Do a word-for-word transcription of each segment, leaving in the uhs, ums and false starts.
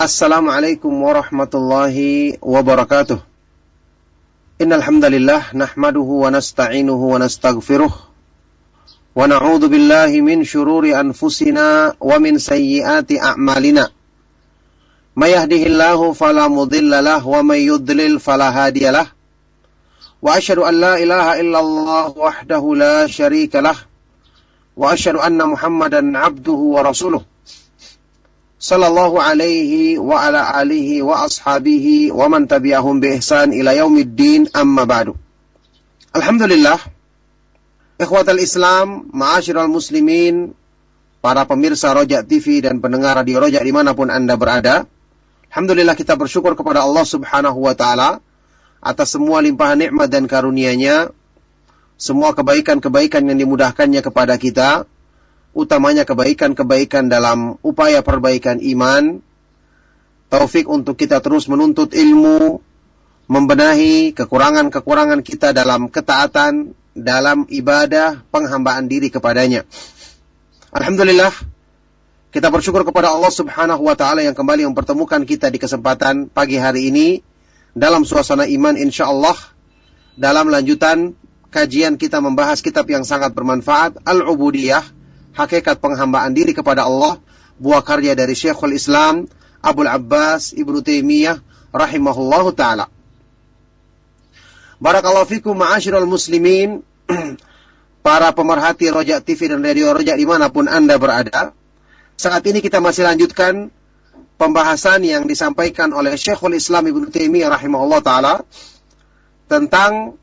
Assalamualaikum warahmatullahi wabarakatuh. Innal hamdalillah nahmaduhu wa nasta'inuhu wa nastaghfiruh wa na'udzu billahi min shururi anfusina wa min sayyiati a'malina. May yahdihillahu fala mudilla lahu wa may yudlil fala hadiyalah. Wa asyhadu an la ilaha illallah wahdahu la syarika lah. Wa asyhadu anna Muhammadan 'abduhu wa rasuluh. Sallallahu alaihi wa ala alihi wa ashabihi wa man tabi'ahum bi ihsan ila yaumiddin, amma ba'du. Alhamdulillah, ikhwatal Islam, ma'asyiral muslimin, para pemirsa Roja T V dan pendengar radio Roja dimanapun Anda berada. Alhamdulillah, kita bersyukur kepada Allah subhanahu wa ta'ala atas semua limpahan nikmat dan karunia-Nya, semua kebaikan-kebaikan yang dimudahkannya kepada kita, utamanya kebaikan-kebaikan dalam upaya perbaikan iman, taufik untuk kita terus menuntut ilmu, membenahi kekurangan-kekurangan kita dalam ketaatan, dalam ibadah, penghambaan diri kepadanya. Alhamdulillah, kita bersyukur kepada Allah subhanahu wa ta'ala yang kembali mempertemukan kita di kesempatan pagi hari ini dalam suasana iman insyaallah, dalam lanjutan kajian kita membahas kitab yang sangat bermanfaat, Al-Ubudiyah, Hakikat Penghambaan Diri kepada Allah, buah karya dari Syekhul Islam Abul Abbas Ibnu Taimiyah rahimahullahu ta'ala. Barakallahu fikum ma'asyiral muslimin, para pemerhati Roja T V dan radio Roja dimanapun Anda berada. Saat ini kita masih lanjutkan pembahasan yang disampaikan oleh Syekhul Islam Ibnu Taimiyah rahimahullahu ta'ala tentang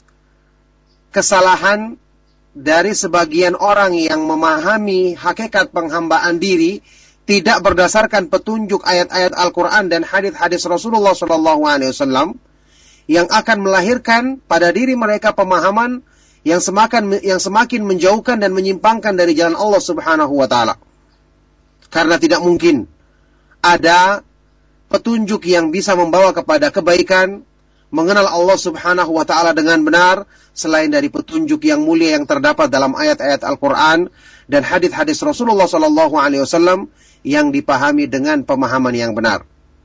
kesalahan dari sebagian orang yang memahami hakikat penghambaan diri tidak berdasarkan petunjuk ayat-ayat Al-Quran dan hadis-hadis Rasulullah shallallahu alaihi wasallam, yang akan melahirkan pada diri mereka pemahaman yang semakin yang semakin menjauhkan dan menyimpangkan dari jalan Allah subhanahu wa ta'ala. Karena tidak mungkin ada petunjuk yang bisa membawa kepada kebaikan, mengenal Allah subhanahu wa ta'ala dengan benar, selain dari petunjuk yang mulia yang terdapat dalam ayat-ayat Al-Quran dan hadis-hadis Rasulullah sallallahu alaihi wasallam yang dipahami dengan pemahaman yang benar.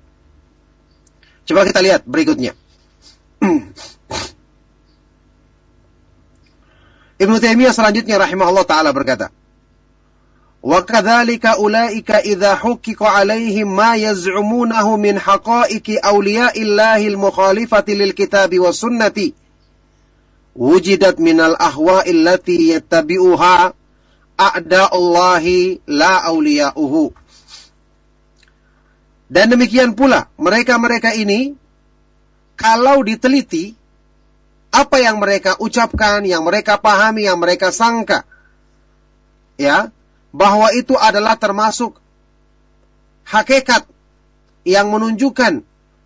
Coba kita lihat berikutnya. Ibnu Taimiyah selanjutnya rahimahullah ta'ala berkata, wa kadzalika ulaika idza hukika alaihim ma yaz'umunahu min haqa'iqi awliya'illahil mukhalifati lil kitabi was sunnati wujidat minal ahwa'il lati yattabi'uha a'da'ullahi la awliya'uhu. Dan demikian pula mereka-mereka ini, kalau diteliti apa yang mereka ucapkan, yang mereka pahami, yang mereka sangka, ya, bahwa itu adalah termasuk hakikat yang menunjukkan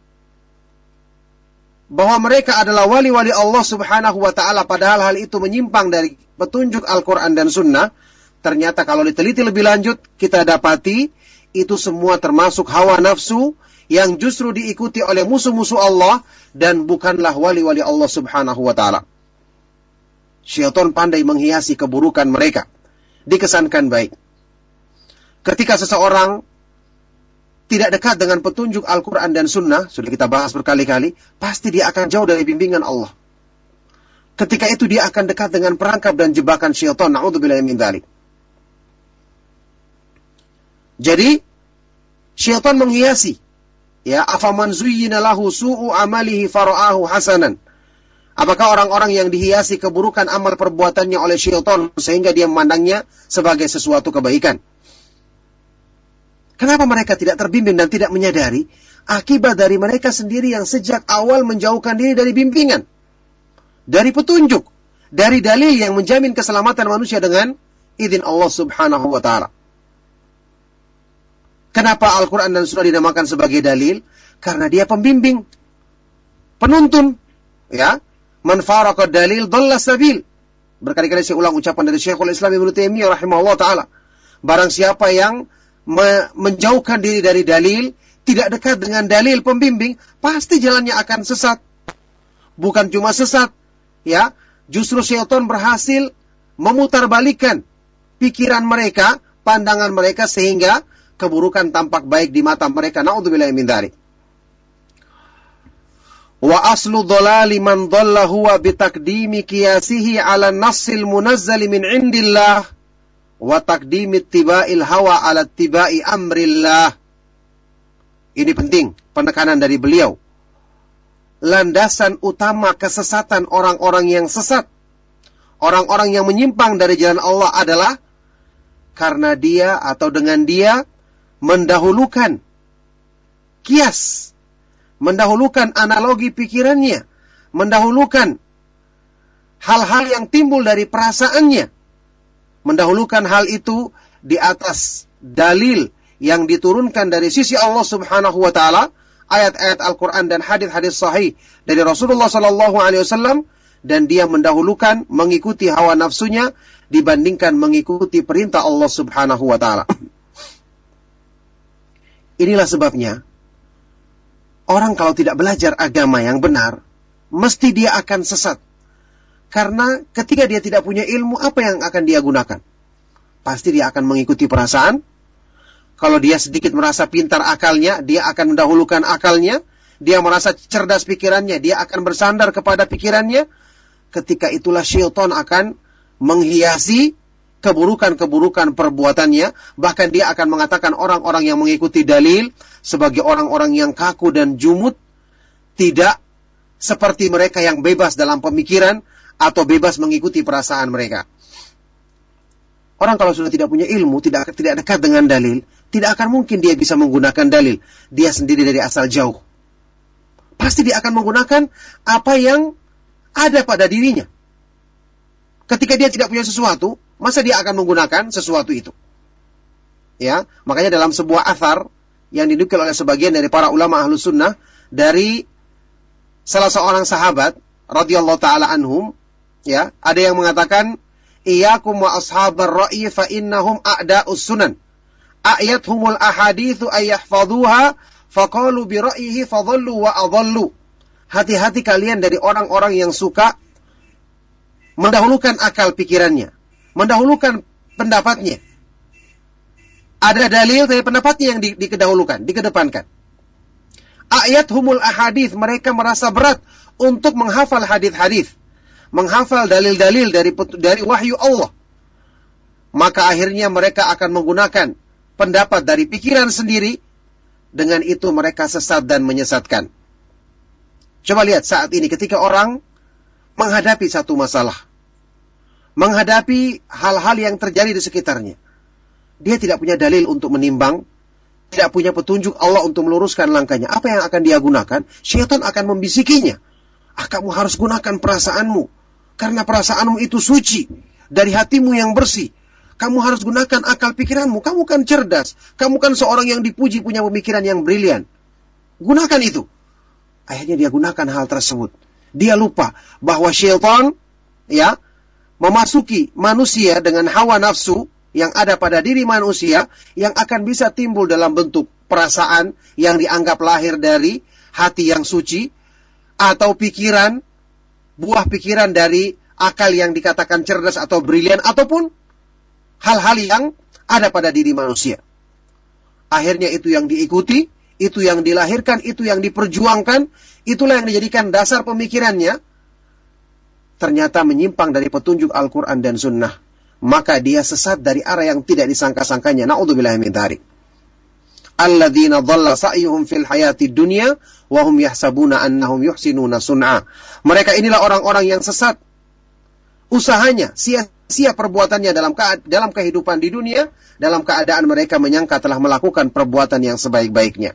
bahwa mereka adalah wali-wali Allah subhanahu wa ta'ala, padahal hal itu menyimpang dari petunjuk Al-Quran dan Sunnah. Ternyata kalau diteliti lebih lanjut, kita dapati itu semua termasuk hawa nafsu yang justru diikuti oleh musuh-musuh Allah dan bukanlah wali-wali Allah subhanahu wa ta'ala. Syaitan pandai menghiasi keburukan mereka, dikesankan baik. Ketika seseorang tidak dekat dengan petunjuk Al-Quran dan Sunnah, sudah kita bahas berkali-kali, pasti dia akan jauh dari bimbingan Allah. Ketika itu dia akan dekat dengan perangkap dan jebakan syaitan. Na'udzubillahi min dzalik. Jadi syaitan menghiasi, ya, afaman zuyyina lahu su'u amalihi fara'ahu hasanan. Apakah orang-orang yang dihiasi keburukan amal perbuatannya oleh syaitan sehingga dia memandangnya sebagai sesuatu kebaikan? Kenapa mereka tidak terbimbing dan tidak menyadari akibat dari mereka sendiri yang sejak awal menjauhkan diri dari bimbingan, dari petunjuk, dari dalil yang menjamin keselamatan manusia dengan izin Allah subhanahu wa ta'ala. Kenapa Al-Quran dan Sunnah dinamakan sebagai dalil? Karena dia pembimbing, penuntun, ya. Man faraqad dalil dhalla sabil. Berkali-kali saya ulang ucapan dari Syekhul Islam Ibnu Taimiyah rahimahullah ta'ala. Barang siapa yang me- menjauhkan diri dari dalil, tidak dekat dengan dalil pembimbing, pasti jalannya akan sesat. Bukan cuma sesat, ya, justru syaitan berhasil memutarbalikkan pikiran mereka, pandangan mereka, sehingga keburukan tampak baik di mata mereka. Na'udzubillahi min dzalik. Wa aslu dhalali man dhalla huwa bitaqdimi qiyasihi 'ala an-nassil munazzali min 'indillah wa taqdimi ittiba'il hawa 'ala ittiba'i amrillah. Ini penting penekanan dari beliau. Landasan utama kesesatan orang-orang yang sesat, orang-orang yang menyimpang dari jalan Allah adalah karena dia atau dengan dia mendahulukan kias, mendahulukan analogi pikirannya, mendahulukan hal-hal yang timbul dari perasaannya, mendahulukan hal itu di atas dalil yang diturunkan dari sisi Allah Subhanahu wa taala, ayat-ayat Al-Quran dan hadis-hadis sahih dari Rasulullah sallallahu alaihi wasallam, dan dia mendahulukan mengikuti hawa nafsunya dibandingkan mengikuti perintah Allah Subhanahu wa taala. Inilah sebabnya orang kalau tidak belajar agama yang benar, mesti dia akan sesat. Karena ketika dia tidak punya ilmu, apa yang akan dia gunakan? Pasti dia akan mengikuti perasaan. Kalau dia sedikit merasa pintar akalnya, dia akan mendahulukan akalnya. Dia merasa cerdas pikirannya, dia akan bersandar kepada pikirannya. Ketika itulah syaitan akan menghiasi keburukan-keburukan perbuatannya. Bahkan dia akan mengatakan orang-orang yang mengikuti dalil sebagai orang-orang yang kaku dan jumud, tidak seperti mereka yang bebas dalam pemikiran atau bebas mengikuti perasaan mereka. Orang kalau sudah tidak punya ilmu, tidak tidak dekat dengan dalil, tidak akan mungkin dia bisa menggunakan dalil. Dia sendiri dari asal jauh. Pasti dia akan menggunakan apa yang ada pada dirinya. Ketika dia tidak punya sesuatu, masa dia akan menggunakan sesuatu itu? Ya, makanya dalam sebuah athar yang dinukil oleh sebagian dari para ulama ahlu sunnah dari salah seorang sahabat radhiyallahu taala anhum, ya, ada yang mengatakan, "Iyyakum wa ashabar ra'yi fa innahum a'da'us sunan. Ayathumul ahaditsu ayyahfaduha faqalu bi ra'yihi fadhallu wa adhallu." Hati-hati kalian dari orang-orang yang suka mendahulukan akal pikirannya, mendahulukan pendapatnya. Ada dalil dari pendapatnya yang di, dikedahulukan, dikedepankan. Ayathumul ahadits, mereka merasa berat untuk menghafal hadis-hadis, menghafal dalil-dalil dari dari wahyu Allah. Maka akhirnya mereka akan menggunakan pendapat dari pikiran sendiri. Dengan itu mereka sesat dan menyesatkan. Coba lihat saat ini ketika orang menghadapi satu masalah, menghadapi hal-hal yang terjadi di sekitarnya, dia tidak punya dalil untuk menimbang, tidak punya petunjuk Allah untuk meluruskan langkahnya. Apa yang akan dia gunakan? Syaitan akan membisikinya. Ah, kamu harus gunakan perasaanmu, karena perasaanmu itu suci dari hatimu yang bersih. Kamu harus gunakan akal pikiranmu. Kamu kan cerdas. Kamu kan seorang yang dipuji, punya pemikiran yang brilian. Gunakan itu. Akhirnya dia gunakan hal tersebut. Dia lupa bahwa syaitan, ya, memasuki manusia dengan hawa nafsu yang ada pada diri manusia, yang akan bisa timbul dalam bentuk perasaan yang dianggap lahir dari hati yang suci, atau pikiran, buah pikiran dari akal yang dikatakan cerdas atau brilian, ataupun hal-hal yang ada pada diri manusia. Akhirnya itu yang diikuti, itu yang dilahirkan, itu yang diperjuangkan, itulah yang dijadikan dasar pemikirannya. Ternyata menyimpang dari petunjuk Al-Quran dan Sunnah. Maka dia sesat dari arah yang tidak disangka-sangkanya. Na'udzubillahi min dzalik. Alladzina dhalla sa'yuhum fil hayati dunya wa hum yahsabuna annahum yuhsinuna sun'a. Mereka inilah orang-orang yang sesat. Usahanya, sia-sia perbuatannya dalam ke- dalam kehidupan di dunia, dalam keadaan mereka menyangka telah melakukan perbuatan yang sebaik-baiknya.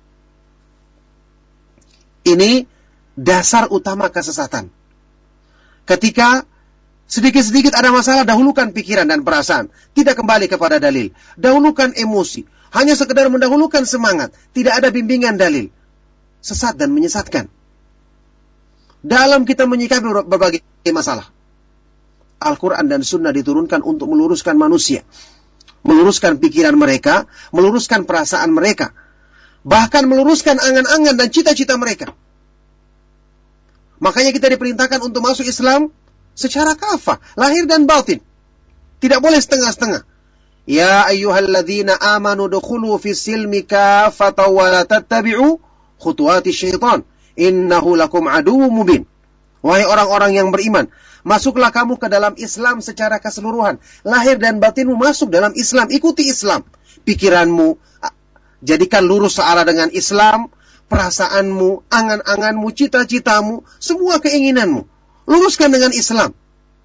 Ini dasar utama kesesatan. Ketika sedikit-sedikit ada masalah, dahulukan pikiran dan perasaan, tidak kembali kepada dalil. Dahulukan emosi, hanya sekedar mendahulukan semangat, tidak ada bimbingan dalil. Sesat dan menyesatkan. Dalam kita menyikapi berbagai masalah, Al-Quran dan Sunnah diturunkan untuk meluruskan manusia, meluruskan pikiran mereka, meluruskan perasaan mereka, bahkan meluruskan angan-angan dan cita-cita mereka. Makanya kita diperintahkan untuk masuk Islam secara kafah, lahir dan batin. Tidak boleh setengah-setengah. Ya ayyuhalladzina amanu dukhulu fis silmi kafatan wa la tattabi'u khutuwati syaitan. Innahu lakum aduwwum mubin. Wahai orang-orang yang beriman, masuklah kamu ke dalam Islam secara keseluruhan. Lahir dan batinmu masuk dalam Islam. Ikuti Islam. Pikiranmu, jadikan lurus searah dengan Islam. Perasaanmu, angan-anganmu, cita-citamu, semua keinginanmu. Luruskan dengan Islam.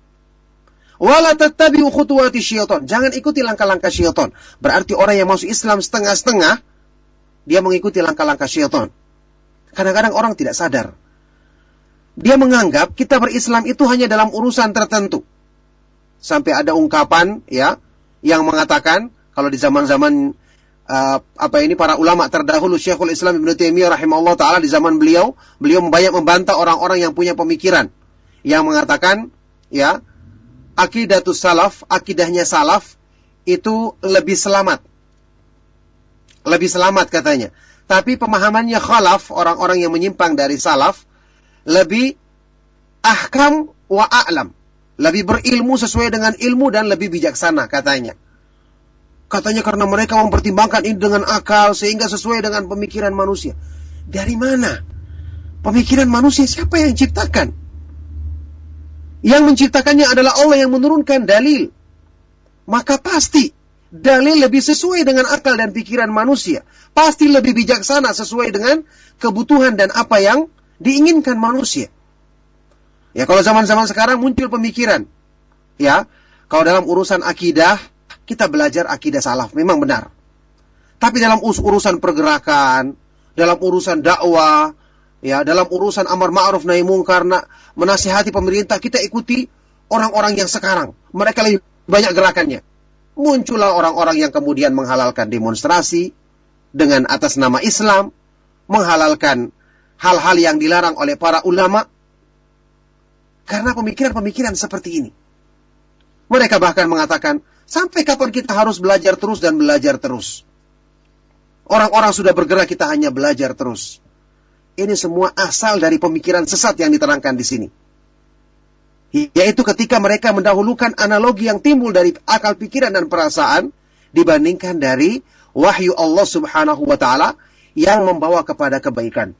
Wala tattabi'u khutuwati syaitan. Jangan ikuti langkah-langkah syaitan. Berarti orang yang masuk Islam setengah-setengah, dia mengikuti langkah-langkah syaitan. Kadang-kadang orang tidak sadar. Dia menganggap kita berislam itu hanya dalam urusan tertentu. Sampai ada ungkapan ya yang mengatakan kalau di zaman-zaman uh, apa ini para ulama terdahulu, Syekhul Islam Ibnu Taimiyah rahimahullah taala, di zaman beliau, beliau banyak membantah orang-orang yang punya pemikiran yang mengatakan ya akidatus salaf, akidahnya salaf itu lebih selamat. Lebih selamat katanya. Tapi pemahamannya khalaf, orang-orang yang menyimpang dari salaf, lebih ahkam wa a'lam. Lebih berilmu sesuai dengan ilmu dan lebih bijaksana katanya. Katanya karena mereka mempertimbangkan ini dengan akal sehingga sesuai dengan pemikiran manusia. Dari mana? Pemikiran manusia siapa yang ciptakan? Yang menciptakannya adalah Allah yang menurunkan dalil. Maka pasti dalil lebih sesuai dengan akal dan pikiran manusia. Pasti lebih bijaksana sesuai dengan kebutuhan dan apa yang diinginkan manusia. Ya, kalau zaman-zaman sekarang muncul pemikiran. Ya, kalau dalam urusan akidah, kita belajar akidah salaf, memang benar. Tapi dalam urusan pergerakan, dalam urusan dakwah, ya, dalam urusan amar ma'ruf nahi munkar, menasihati pemerintah, kita ikuti orang-orang yang sekarang. Mereka lebih banyak gerakannya. Muncullah orang-orang yang kemudian menghalalkan demonstrasi dengan atas nama Islam, menghalalkan hal-hal yang dilarang oleh para ulama, karena pemikiran-pemikiran seperti ini. Mereka bahkan mengatakan, sampai kapan kita harus belajar terus dan belajar terus? Orang-orang sudah bergerak, kita hanya belajar terus. Ini semua asal dari pemikiran sesat yang diterangkan di sini. Yaitu ketika mereka mendahulukan analogi yang timbul dari akal pikiran dan perasaan dibandingkan dari wahyu Allah subhanahu wa ta'ala yang membawa kepada kebaikan.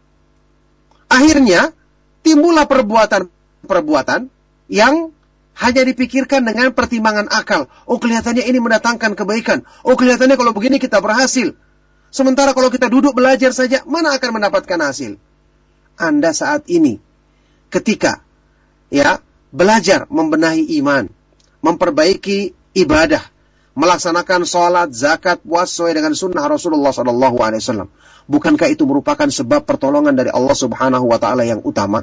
Akhirnya timbullah perbuatan-perbuatan yang hanya dipikirkan dengan pertimbangan akal. Oh, kelihatannya ini mendatangkan kebaikan. Oh, kelihatannya kalau begini kita berhasil. Sementara kalau kita duduk belajar saja, mana akan mendapatkan hasil? Anda saat ini ketika ya belajar membenahi iman, memperbaiki ibadah, melaksanakan sholat, zakat, puasa sesuai dengan sunnah Rasulullah shallallahu alaihi wasallam. Bukankah itu merupakan sebab pertolongan dari Allah subhanahu wa ta'ala yang utama?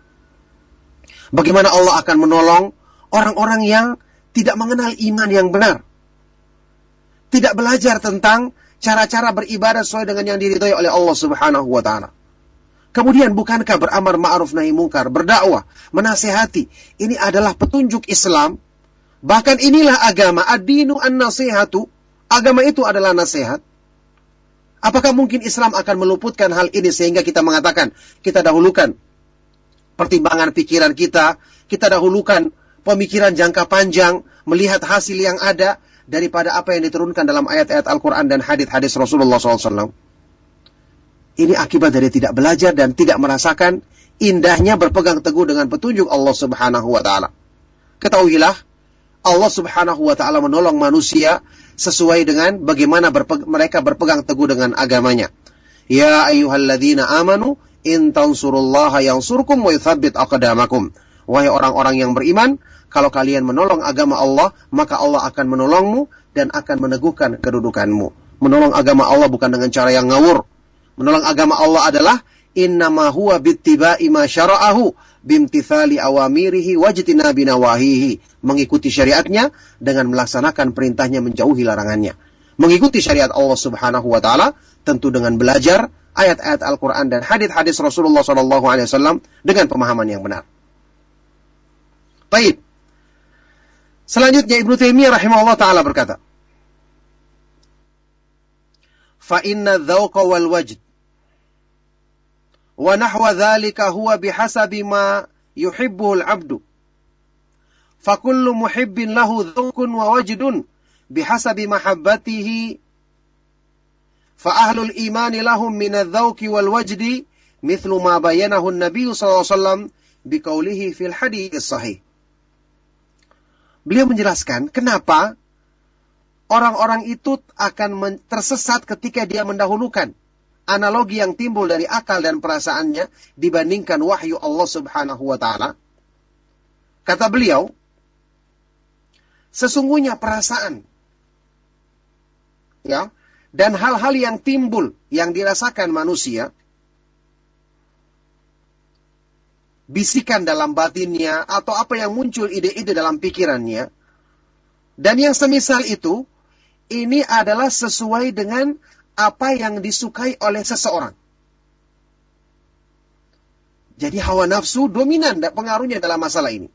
Bagaimana Allah akan menolong orang-orang yang tidak mengenal iman yang benar? Tidak belajar tentang cara-cara beribadah sesuai dengan yang diridhai oleh Allah subhanahu wa ta'ala. Kemudian bukankah beramar ma'ruf nahi munkar, berdakwah, menasihati, ini adalah petunjuk Islam? Bahkan inilah agama, ad-dinu an-nasihatu. Agama itu adalah nasihat. Apakah mungkin Islam akan meluputkan hal ini sehingga kita mengatakan, kita dahulukan pertimbangan pikiran kita, kita dahulukan pemikiran jangka panjang, melihat hasil yang ada, daripada apa yang diturunkan dalam ayat-ayat Al-Quran dan hadis-hadis Rasulullah shallallahu alaihi wasallam. Ini akibat dari tidak belajar dan tidak merasakan indahnya berpegang teguh dengan petunjuk Allah subhanahu wa ta'ala. Ketahuilah, Allah subhanahu wa ta'ala menolong manusia sesuai dengan bagaimana berpe- mereka berpegang teguh dengan agamanya. Ya ayyuhalladzina amanu, in tansurullaha yansurkum wa yuthabbit aqdamakum. Wahai orang-orang yang beriman, kalau kalian menolong agama Allah, maka Allah akan menolongmu dan akan meneguhkan kedudukanmu. Menolong agama Allah bukan dengan cara yang ngawur. Menolong agama Allah adalah innama huwa bittiba'i ma syara'ahu bimtithali awamirihi wajtinabi nawahihi. Mengikuti syariatnya dengan melaksanakan perintahnya, menjauhi larangannya. Mengikuti syariat Allah subhanahu wa ta'ala tentu dengan belajar ayat-ayat Al-Quran dan hadis-hadis Rasulullah shallallahu alaihi wasallam dengan pemahaman yang benar. Baik. Selanjutnya Ibnu Taimiyah rahimahullah ta'ala berkata, fa inna dzauqa wal wajd wa nahwa dzalika huwa bihasabi ma yuhibbuhu al-'abdu. Fa kullu muhibbin lahu dzauqun wa wajdun bihasabi mahabbatihi fa ahlul imani lahum minadz-dzauqi wal wajdi mithlu ma bayanahu an-nabiy sallallahu alaihi wasallam biqaulihi fil hadits sahih. Beliau menjelaskan kenapa orang-orang itu akan tersesat ketika dia mendahulukan analogi yang timbul dari akal dan perasaannya dibandingkan wahyu Allah Subhanahu wa taala. Kata beliau, sesungguhnya perasaan ya dan hal-hal yang timbul yang dirasakan manusia, bisikan dalam batinnya atau apa yang muncul ide-ide dalam pikirannya dan yang semisal itu, ini adalah sesuai dengan apa yang disukai oleh seseorang. Jadi hawa nafsu dominan pengaruhnya dalam masalah ini.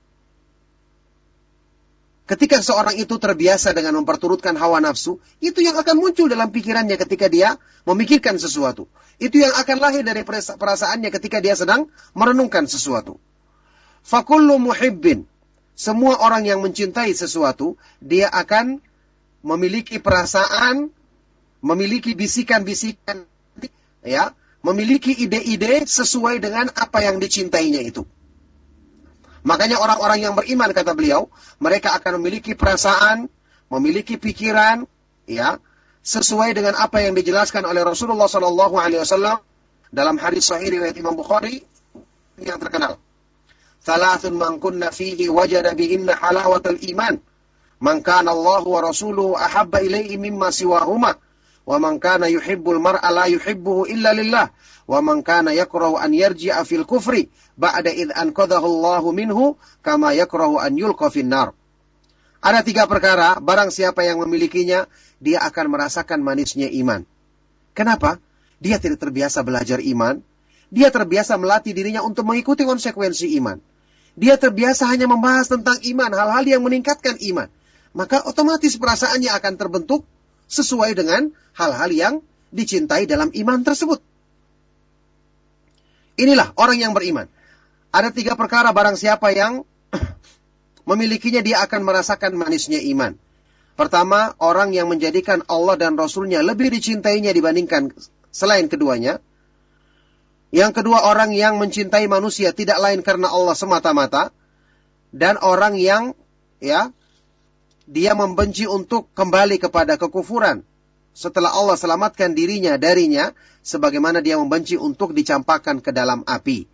Ketika seorang itu terbiasa dengan memperturutkan hawa nafsu, itu yang akan muncul dalam pikirannya ketika dia memikirkan sesuatu. Itu yang akan lahir dari perasaannya ketika dia sedang merenungkan sesuatu. Fakullu muhibbin, semua orang yang mencintai sesuatu, dia akan memiliki perasaan, memiliki bisikan-bisikan, ya, memiliki ide-ide sesuai dengan apa yang dicintainya itu. Makanya orang-orang yang beriman, kata beliau, mereka akan memiliki perasaan, memiliki pikiran, ya, sesuai dengan apa yang dijelaskan oleh Rasulullah Sallallahu Alaihi Wasallam dalam hadis sahih riwayat Imam Bukhari yang terkenal. Thalathun man kunna fihi wajada bihinna halawatal iman. Man kana Allah wa rasuluhu ahabba ilaihi mimma siwahuma. Wa man kana yuhibbul mar'a la yuhibbuhu illa lillah. Wa man kana yakrahu an yarji'a fil kufri ba'da id anqadhahu Allahu minhu kama yakrahu an yulqa fin nar. Ada tiga perkara, barang siapa yang memilikinya, dia akan merasakan manisnya iman. Kenapa? Dia tidak terbiasa belajar iman. Dia terbiasa melatih dirinya untuk mengikuti konsekuensi iman. Dia terbiasa hanya membahas tentang iman, hal-hal yang meningkatkan iman. Maka otomatis perasaannya akan terbentuk sesuai dengan hal-hal yang dicintai dalam iman tersebut. Inilah orang yang beriman. Ada tiga perkara barang siapa yang memilikinya, dia akan merasakan manisnya iman. Pertama, orang yang menjadikan Allah dan Rasulnya lebih dicintainya dibandingkan selain keduanya. Yang kedua, orang yang mencintai manusia tidak lain karena Allah semata-mata. Dan orang yang ya dia membenci untuk kembali kepada kekufuran setelah Allah selamatkan dirinya darinya, sebagaimana dia membenci untuk dicampakkan ke dalam api.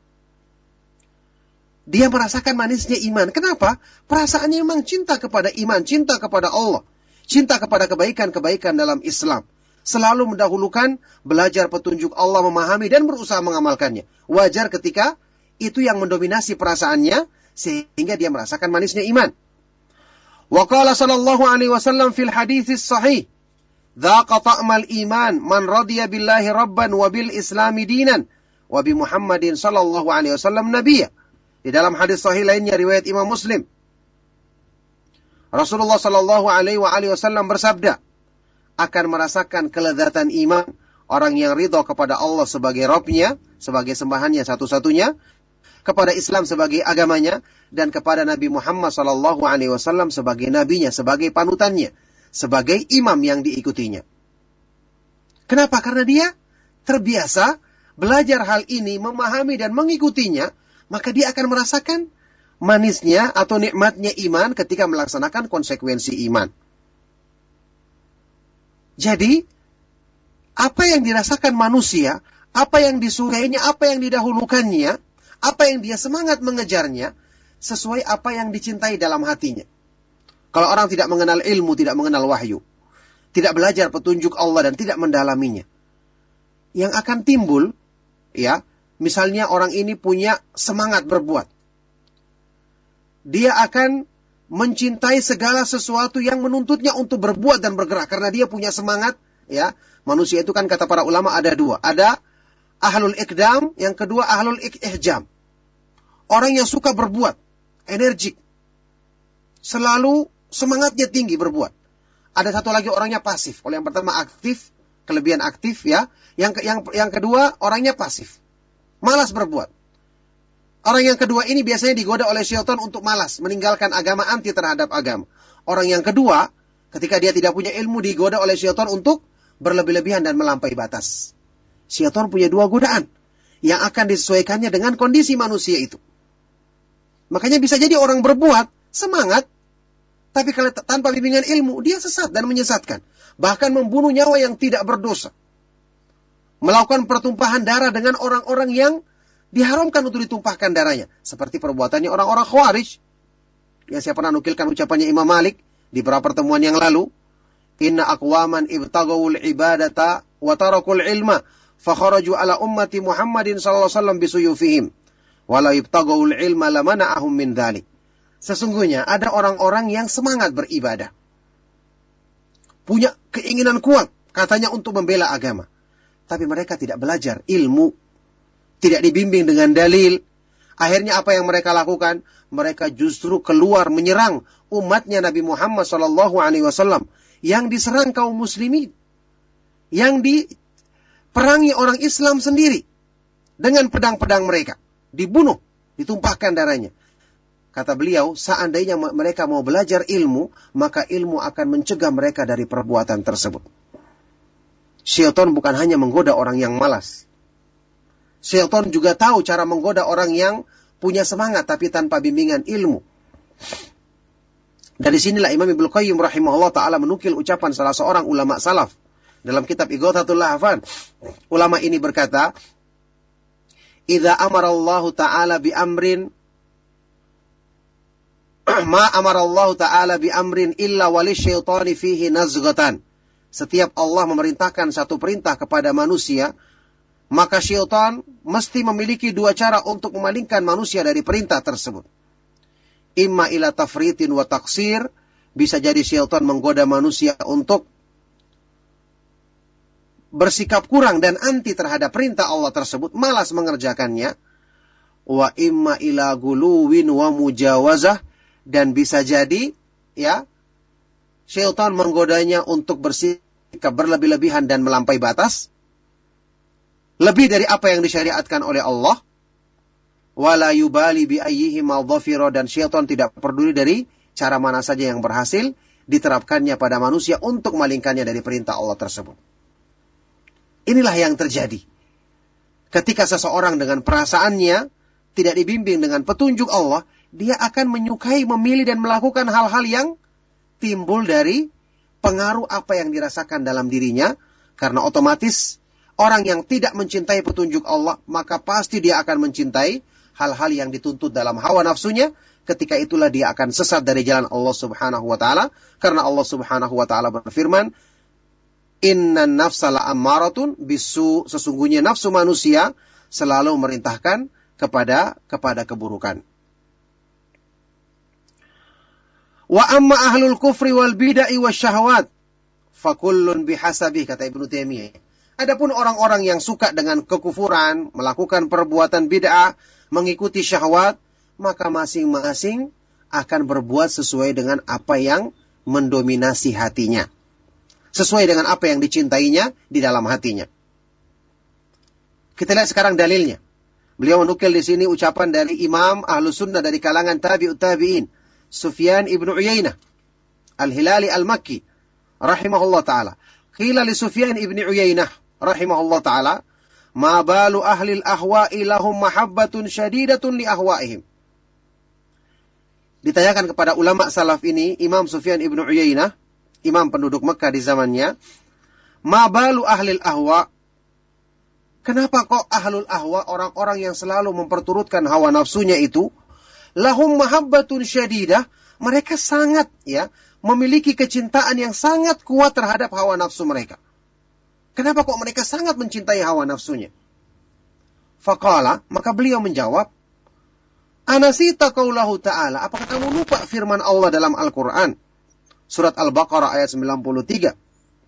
Dia merasakan manisnya iman. Kenapa? Perasaannya memang cinta kepada iman, cinta kepada Allah, cinta kepada kebaikan-kebaikan dalam Islam. Selalu mendahulukan belajar petunjuk Allah, memahami dan berusaha mengamalkannya. Wajar ketika itu yang mendominasi perasaannya, sehingga dia merasakan manisnya iman. Wa qala sallallahu alaihi wasallam fil haditsis sahih, "Dzaqa ta'mal iman man radiya billahi rabban wa bil islami dinan wa bi Muhammadin sallallahu alaihi wasallam nabiyya." Di dalam hadis sahih lainnya riwayat Imam Muslim, Rasulullah sallallahu alaihi wasallam bersabda, akan merasakan kelezatan iman orang yang ridha kepada Allah sebagai Rabb-nya, sebagai sembahannya satu-satunya, kepada Islam sebagai agamanya, dan kepada Nabi Muhammad sallallahu alaihi wasallam sebagai nabinya, sebagai panutannya, sebagai imam yang diikutinya. Kenapa? Karena dia terbiasa belajar hal ini, memahami dan mengikutinya, maka dia akan merasakan manisnya atau nikmatnya iman ketika melaksanakan konsekuensi iman. Jadi, apa yang dirasakan manusia, apa yang disukainya, apa yang didahulukannya, apa yang dia semangat mengejarnya, sesuai apa yang dicintai dalam hatinya. Kalau orang tidak mengenal ilmu, tidak mengenal wahyu, tidak belajar petunjuk Allah dan tidak mendalaminya, yang akan timbul, ya, misalnya orang ini punya semangat berbuat. Dia akan mencintai segala sesuatu yang menuntutnya untuk berbuat dan bergerak. Karena dia punya semangat, ya. Manusia itu kan kata para ulama ada dua. Ada ahlul ikdam, yang kedua ahlul ihjam. Orang yang suka berbuat, energik. Selalu semangatnya tinggi berbuat. Ada satu lagi orangnya pasif. Oleh yang pertama aktif, kelebihan aktif, ya. Yang yang yang kedua orangnya pasif. Malas berbuat. Orang yang kedua ini biasanya digoda oleh syaitan untuk malas, meninggalkan agama, anti terhadap agama. Orang yang kedua, Ketika dia tidak punya ilmu, digoda oleh syaitan untuk berlebih-lebihan dan melampaui batas. Syaitan punya dua godaan yang akan disesuaikannya dengan kondisi manusia itu. Makanya bisa jadi orang berbuat semangat, tapi kalau tanpa bimbingan ilmu, dia sesat dan menyesatkan. Bahkan membunuh nyawa yang tidak berdosa. Melakukan pertumpahan darah dengan orang-orang yang diharamkan untuk ditumpahkan darahnya. Seperti perbuatannya orang-orang Khawarij. Yang saya pernah nukilkan ucapannya Imam Malik di beberapa pertemuan yang lalu. Inna aqwaman ibtagawul ibadata wa tarakul ilma fakharaju ala ummati Muhammadin sallallahu alaihi wasallam bisuyufihim. Walau ibtagawul ilma lamana'ahum min dhalik. Sesungguhnya ada orang-orang yang semangat beribadah. Punya keinginan kuat, katanya untuk membela agama. Tapi mereka tidak belajar ilmu. Tidak dibimbing dengan dalil. Akhirnya apa yang mereka lakukan? Mereka justru keluar menyerang umatnya Nabi Muhammad sallallahu alaihi wasallam. Yang diserang kaum muslimin. Yang diperangi orang Islam sendiri. Dengan pedang-pedang mereka. Dibunuh, ditumpahkan darahnya. Kata beliau, seandainya mereka mau belajar ilmu, maka ilmu akan mencegah mereka dari perbuatan tersebut. Syaitan bukan hanya menggoda orang yang malas. Syaitan juga tahu cara menggoda orang yang punya semangat, tapi tanpa bimbingan ilmu. Dari sinilah Imam Ibnu Qayyim rahimahullah ta'ala menukil ucapan salah seorang ulama salaf. Dalam kitab Ighathatul Lahfan, ulama ini berkata, Idza amara Allah Ta'ala bi amrin ma amara Allah Ta'ala bi amrin illa wali syaitani fihi nazghatan. Setiap Allah memerintahkan satu perintah kepada manusia, maka syaitan mesti memiliki dua cara untuk memalingkan manusia dari perintah tersebut. Imma ila tafritin wa taqsir, bisa jadi syaitan menggoda manusia untuk bersikap kurang dan anti terhadap perintah Allah tersebut, malas mengerjakannya. Wa imma ila guluwin wa mujawazah, dan bisa jadi ya syaitan menggodanya untuk bersikap berlebih-lebihan dan melampaui batas, lebih dari apa yang disyariatkan oleh Allah. Wala yubali bi ayyihima dhafira, dan syaitan tidak peduli dari cara mana saja yang berhasil diterapkannya pada manusia untuk malingkannya dari perintah Allah tersebut. Inilah yang terjadi. Ketika seseorang dengan perasaannya tidak dibimbing dengan petunjuk Allah, dia akan menyukai, memilih dan melakukan hal-hal yang timbul dari pengaruh apa yang dirasakan dalam dirinya. Karena otomatis orang yang tidak mencintai petunjuk Allah, maka pasti dia akan mencintai hal-hal yang dituntut dalam hawa nafsunya. Ketika itulah dia akan sesat dari jalan Allah subhanahu wa ta'ala. Karena Allah subhanahu wa ta'ala berfirman, Inna nafsa la'ammaratun bisu, sesungguhnya nafsu manusia selalu merintahkan kepada kepada keburukan. Wa amma ahlul kufri wal bid'ah wasyahawat fakullun bihasabih, kata Ibnu Taimiyah. Adapun orang-orang yang suka dengan kekufuran, melakukan perbuatan bid'ah, mengikuti syahwat, maka masing-masing akan berbuat sesuai dengan apa yang mendominasi hatinya. Sesuai dengan apa yang dicintainya di dalam hatinya. Kita lihat sekarang dalilnya. Beliau menukil di sini ucapan dari Imam Ahlus Sunnah dari kalangan tabi'ut tabi'in, Sufyan ibnu Uyainah Al-Hilali Al-Makki rahimahullah ta'ala. Qila li Sufyan ibnu Uyainah rahimahullah ta'ala, ma balu ahli al-ahwa'i lahum mahabbatun syadidatun li ahwa'ihim. Ditanyakan kepada ulama salaf ini, Imam Sufyan ibnu Uyainah, imam penduduk Mekah di zamannya, ma balu ahlil ahwa, kenapa kok ahlul ahwa, orang-orang yang selalu memperturutkan hawa nafsunya itu, lahum mahabbatun syadidah, mereka sangat ya memiliki kecintaan yang sangat kuat terhadap hawa nafsu mereka. Kenapa kok mereka sangat mencintai hawa nafsunya? Faqala, maka beliau menjawab, anasita qaulahu ta'ala, apakah kamu lupa firman Allah dalam Al-Quran? Surat Al-Baqarah ayat sembilan puluh tiga.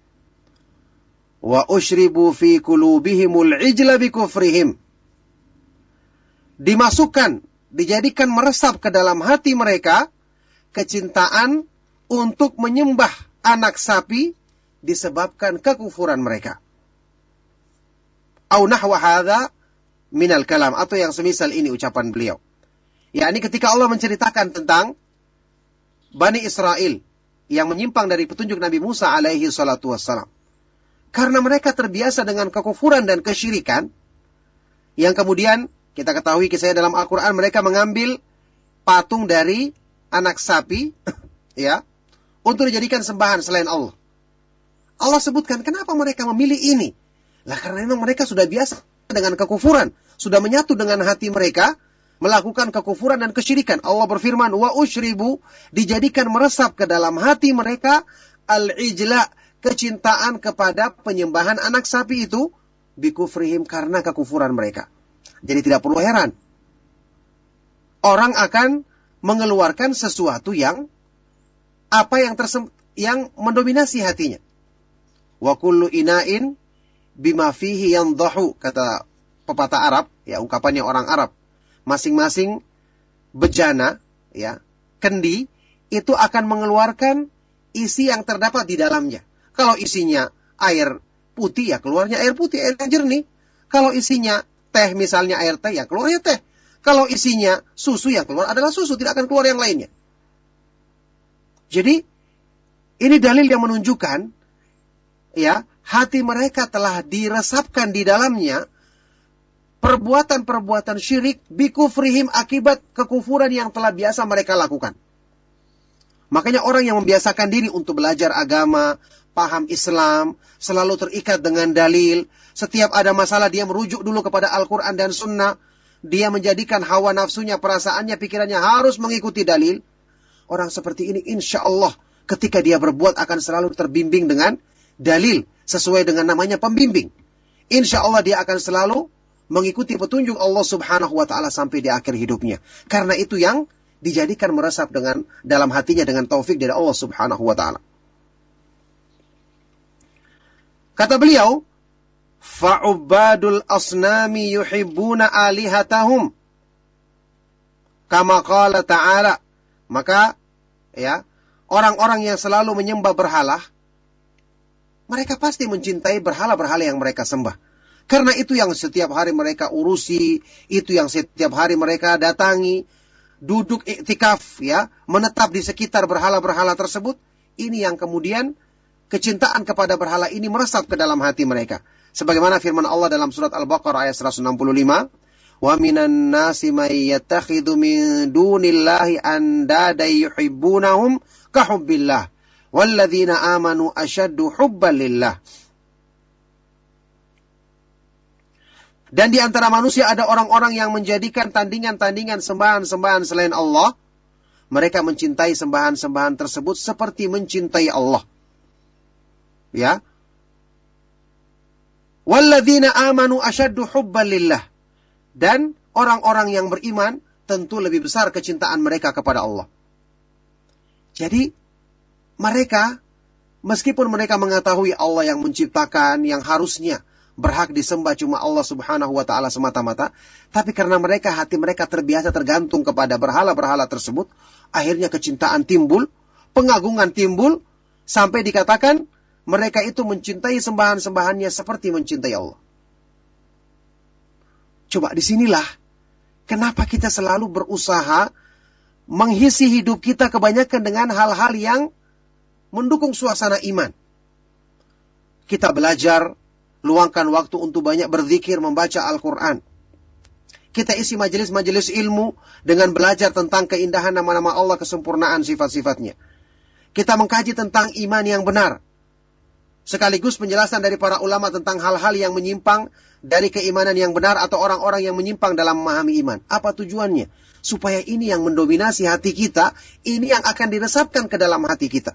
Wa ushribu fi qulubihimul ijla bi kufrihim. Dimasukkan, dijadikan meresap ke dalam hati mereka kecintaan untuk menyembah anak sapi disebabkan kekufuran mereka. Au nahwa hadza minal kalam, atau yang semisal ini ucapan beliau. yakni ketika Allah menceritakan tentang Bani Israel yang menyimpang dari petunjuk Nabi Musa alaihi salatu wassalam. Karena mereka terbiasa dengan kekufuran dan kesyirikan, yang kemudian kita ketahui kisahnya dalam Al-Quran, mereka mengambil patung dari anak sapi, ya, untuk dijadikan sembahan selain Allah. Allah sebutkan kenapa mereka memilih ini. Lah karena memang mereka sudah biasa dengan kekufuran, sudah menyatu dengan hati mereka, melakukan kekufuran dan kesyirikan. Allah berfirman, wa usyribu, dijadikan meresap ke dalam hati mereka al-ijla, kecintaan kepada penyembahan anak sapi itu, bikufrihim, karena kekufuran mereka. Jadi tidak perlu heran, orang akan mengeluarkan sesuatu yang apa yang tersem- yang mendominasi hatinya. Wa kullu ina'in bima fihi yandahu, kata pepatah Arab, ya, ungkapannya orang Arab. Masing-masing bejana, ya, kendi, itu akan mengeluarkan isi yang terdapat di dalamnya. Kalau isinya air putih, ya keluarnya air putih, air yang jernih. Kalau isinya teh, misalnya air teh, ya keluarnya teh. Kalau isinya susu, yang keluar adalah susu, tidak akan keluar yang lainnya. Jadi, ini dalil yang menunjukkan, ya, hati mereka telah diresapkan di dalamnya perbuatan-perbuatan syirik, bikufrihim, akibat kekufuran yang telah biasa mereka lakukan. Makanya orang yang membiasakan diri untuk belajar agama, paham Islam, selalu terikat dengan dalil, setiap ada masalah dia merujuk dulu kepada Al-Quran dan Sunnah, dia menjadikan hawa nafsunya, perasaannya, pikirannya harus mengikuti dalil. Orang seperti ini insya Allah ketika dia berbuat akan selalu terbimbing dengan dalil, sesuai dengan namanya pembimbing. Insya Allah dia akan selalu mengikuti petunjuk Allah subhanahu wa ta'ala sampai di akhir hidupnya. Karena itu yang dijadikan meresap dengan dalam hatinya dengan taufik dari Allah subhanahu wa ta'ala. Kata beliau, fa'ubadul asnami yuhibbuna alihatahum kama qala ta'ala. Maka, ya, orang-orang yang selalu menyembah berhala, mereka pasti mencintai berhala-berhala yang mereka sembah. Karena itu yang setiap hari mereka urusi, itu yang setiap hari mereka datangi, duduk iktikaf, ya, menetap di sekitar berhala-berhala tersebut. Ini yang kemudian kecintaan kepada berhala ini meresap ke dalam hati mereka. Sebagaimana firman Allah dalam surat Al-Baqarah ayat seratus enam puluh lima, wa minan nasi may yattakhidhu min dunillahi andada yuhibbunahum ka hubbillah walladzina amanu ashaddu hubban lillah. Dan di antara manusia ada orang-orang yang menjadikan tandingan-tandingan sembahan-sembahan selain Allah. Mereka mencintai sembahan-sembahan tersebut seperti mencintai Allah. Ya. Walladzina amanu asyaddu hubban lillah. Dan orang-orang yang beriman tentu lebih besar kecintaan mereka kepada Allah. Jadi mereka, meskipun mereka mengetahui Allah yang menciptakan, yang harusnya berhak disembah cuma Allah subhanahu wa ta'ala semata-mata, tapi karena mereka, hati mereka terbiasa tergantung kepada berhala-berhala tersebut, akhirnya kecintaan timbul, pengagungan timbul, sampai dikatakan mereka itu mencintai sembahan-sembahannya seperti mencintai Allah. Coba disinilah kenapa kita selalu berusaha mengisi hidup kita kebanyakan dengan hal-hal yang mendukung suasana iman. Kita belajar, luangkan waktu untuk banyak berzikir, membaca Al-Quran. Kita isi majelis-majelis ilmu dengan belajar tentang keindahan nama-nama Allah, kesempurnaan sifat-sifatnya. Kita mengkaji tentang iman yang benar. Sekaligus penjelasan dari para ulama tentang hal-hal yang menyimpang dari keimanan yang benar atau orang-orang yang menyimpang dalam memahami iman. Apa tujuannya? Supaya ini yang mendominasi hati kita, ini yang akan diresapkan ke dalam hati kita.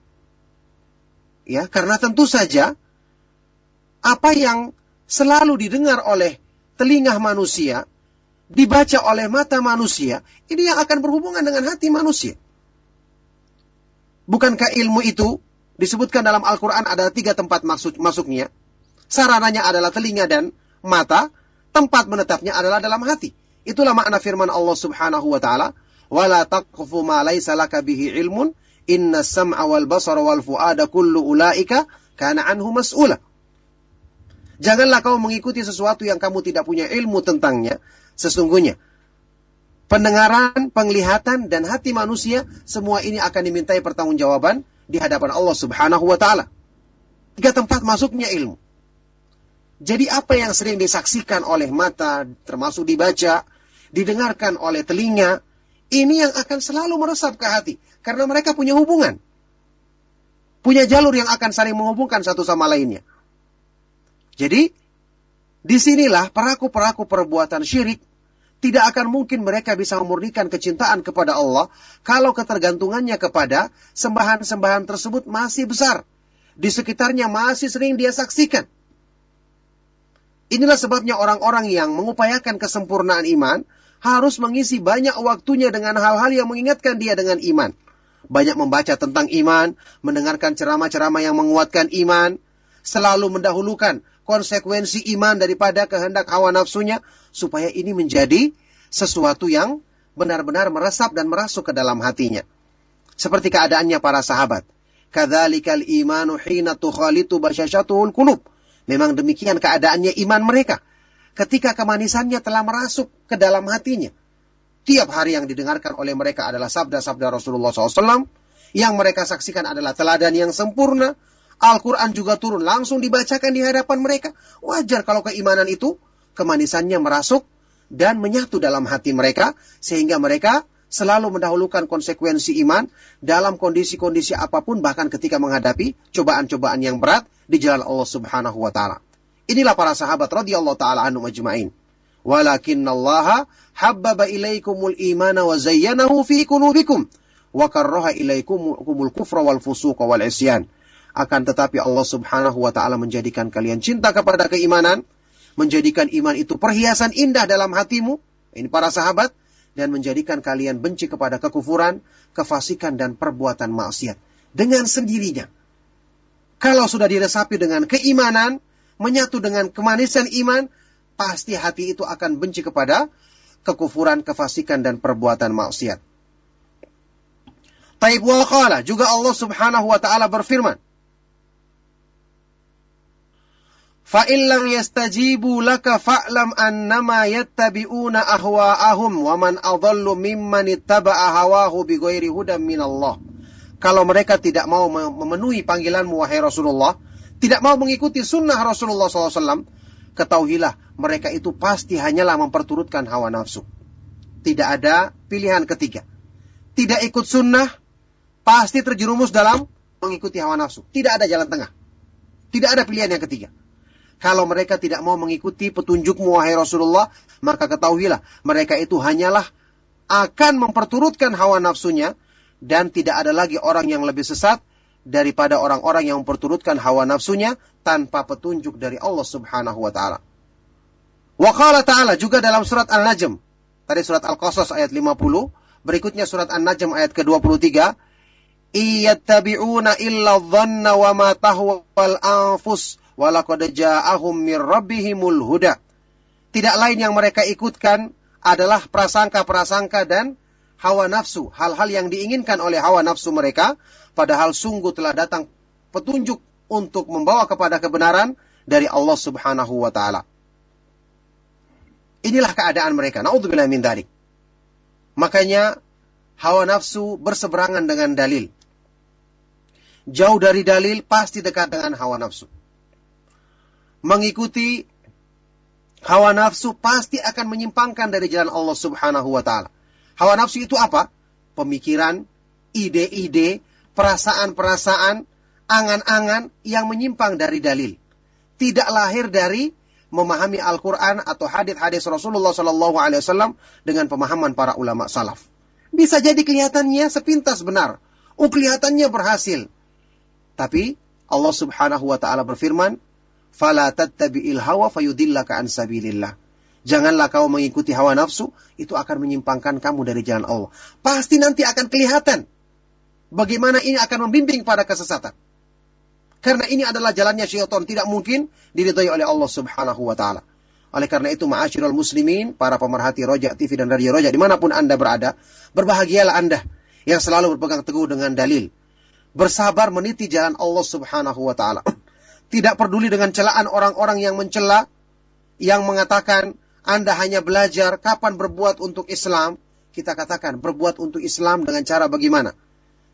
Ya, karena tentu saja apa yang selalu didengar oleh telinga manusia, dibaca oleh mata manusia, ini yang akan berhubungan dengan hati manusia. Bukankah ilmu itu disebutkan dalam Al-Quran ada tiga tempat maksud, masuknya? Sarananya adalah telinga dan mata, tempat menetapnya adalah dalam hati. Itulah makna firman Allah subhanahu wa ta'ala, وَلَا تَقْفُ مَا لَيْسَ لَكَ بِهِ عِلْمٌ إِنَّ السَّمْعَ وَالْبَصَرَ وَالْفُؤَادَ كُلُّ أُولَئِكَ كَانَ عَنْهُ مَسْئُولًا. Janganlah kau mengikuti sesuatu yang kamu tidak punya ilmu tentangnya. Sesungguhnya pendengaran, penglihatan, dan hati manusia, semua ini akan dimintai pertanggungjawaban di hadapan Allah Subhanahu wa ta'ala. Tiga tempat masuknya ilmu. Jadi apa yang sering disaksikan oleh mata, termasuk dibaca, didengarkan oleh telinga, ini yang akan selalu meresap ke hati. Karena mereka punya hubungan. Punya jalur yang akan saling menghubungkan satu sama lainnya. Jadi, disinilah peraku-peraku perbuatan syirik, tidak akan mungkin mereka bisa memurnikan kecintaan kepada Allah kalau ketergantungannya kepada sembahan-sembahan tersebut masih besar. Di sekitarnya masih sering dia saksikan. Inilah sebabnya orang-orang yang mengupayakan kesempurnaan iman harus mengisi banyak waktunya dengan hal-hal yang mengingatkan dia dengan iman. Banyak membaca tentang iman, mendengarkan ceramah-ceramah yang menguatkan iman, selalu mendahulukan konsekuensi iman daripada kehendak hawa nafsunya, supaya ini menjadi sesuatu yang benar-benar meresap dan merasuk ke dalam hatinya. Seperti keadaannya para sahabat. Kadzalikal imanu hina tukhalitu basyashatuhul qulub. Memang demikian keadaannya iman mereka. Ketika kemanisannya telah merasuk ke dalam hatinya. Tiap hari yang didengarkan oleh mereka adalah sabda-sabda Rasulullah shallallahu alaihi wasallam. Yang mereka saksikan adalah teladan yang sempurna. Al-Quran juga turun langsung dibacakan di hadapan mereka. Wajar kalau keimanan itu kemanisannya merasuk dan menyatu dalam hati mereka. Sehingga mereka selalu mendahulukan konsekuensi iman dalam kondisi-kondisi apapun. Bahkan ketika menghadapi cobaan-cobaan yang berat di jalan Allah Subhanahu wa ta'ala. Inilah para sahabat radhiyallahu ta'ala anhum ajma'in. Walakinnallaha habbaba ilaikumul imana wa zayyanahu fi qulubikum. Wa karraha ilaikumul kufra wal fusuqa wal isyan. Akan tetapi Allah Subhanahu wa ta'ala menjadikan kalian cinta kepada keimanan, menjadikan iman itu perhiasan indah dalam hatimu, ini para sahabat, dan menjadikan kalian benci kepada kekufuran, kefasikan, dan perbuatan maksiat. Dengan sendirinya. Kalau sudah diresapi dengan keimanan, menyatu dengan kemanisan iman, pasti hati itu akan benci kepada kekufuran, kefasikan, dan perbuatan maksiat. Taib wa qala, juga Allah Subhanahu wa ta'ala berfirman, فَإِنْ لَمْ يَسْتَجِيبُوا لَكَ فَاعْلَمْ أَنَّمَا يَتَّبِعُونَ أَهْوَاءَهُمْ وَمَنْ أَضَلُّ مِمَّنِ اتَّبَعَ هَوَاهُ بِغَيْرِ هُدًى مِنَ اللَّهِ. Kalau mereka tidak mau memenuhi panggilanmu wahai Rasulullah, tidak mau mengikuti sunnah Rasulullah shallallahu alaihi wasallam, ketahuilah mereka itu pasti hanyalah memperturutkan hawa nafsu. Tidak ada pilihan ketiga. Tidak ikut sunnah, pasti terjerumus dalam mengikuti hawa nafsu. Tidak ada jalan tengah. Tidak ada pilihan yang ketiga. Kalau mereka tidak mau mengikuti petunjukmu wahai Rasulullah, maka ketahuilah mereka itu hanyalah akan memperturutkan hawa nafsunya, dan tidak ada lagi orang yang lebih sesat daripada orang-orang yang memperturutkan hawa nafsunya tanpa petunjuk dari Allah Subhanahu wa ta'ala. Wa qala ta'ala, juga dalam surat An-Najm, tadi surat Al-Qasas ayat lima puluh, berikutnya surat An-Najm ayat ke dua puluh tiga, iyattabi'una illa dhanna wa ma tahwal anfus walaqad ja'ahum mir rabbihimul huda. Tidak lain yang mereka ikutkan adalah prasangka-prasangka dan hawa nafsu, hal-hal yang diinginkan oleh hawa nafsu mereka, padahal sungguh telah datang petunjuk untuk membawa kepada kebenaran dari Allah Subhanahu wa ta'ala. Inilah keadaan mereka. Na'udzubillah min dzalik. Makanya hawa nafsu berseberangan dengan dalil. Jauh dari dalil pasti dekat dengan hawa nafsu. Mengikuti hawa nafsu pasti akan menyimpangkan dari jalan Allah Subhanahu wa ta'ala. Hawa nafsu itu apa? Pemikiran, ide-ide, perasaan-perasaan, angan-angan yang menyimpang dari dalil. Tidak lahir dari memahami Al-Quran atau hadits-hadits Rasulullah Sallallahu Alaihi Wasallam dengan pemahaman para ulama salaf. Bisa jadi kelihatannya sepintas benar. Oh, kelihatannya berhasil. Tapi Allah Subhanahu wa ta'ala berfirman, فَلَا تَتَّبِئِ الْهَوَى فَيُدِلَّكَ عَنْ سَبِيلِ اللَّهِ. Janganlah kau mengikuti hawa nafsu, itu akan menyimpangkan kamu dari jalan Allah. Pasti nanti akan kelihatan bagaimana ini akan membimbing pada kesesatan. Karena ini adalah jalannya syaitan, tidak mungkin diridhai oleh Allah Subhanahu wa ta'ala. Oleh karena itu, ma'asyiral muslimin, para pemerhati Roja T V dan Radio Roja, dimanapun Anda berada, berbahagialah Anda yang selalu berpegang teguh dengan dalil. Bersabar meniti jalan Allah Subhanahu wa ta'ala. Tidak peduli dengan celaan orang-orang yang mencela, yang mengatakan, Anda hanya belajar kapan berbuat untuk Islam. Kita katakan, berbuat untuk Islam dengan cara bagaimana?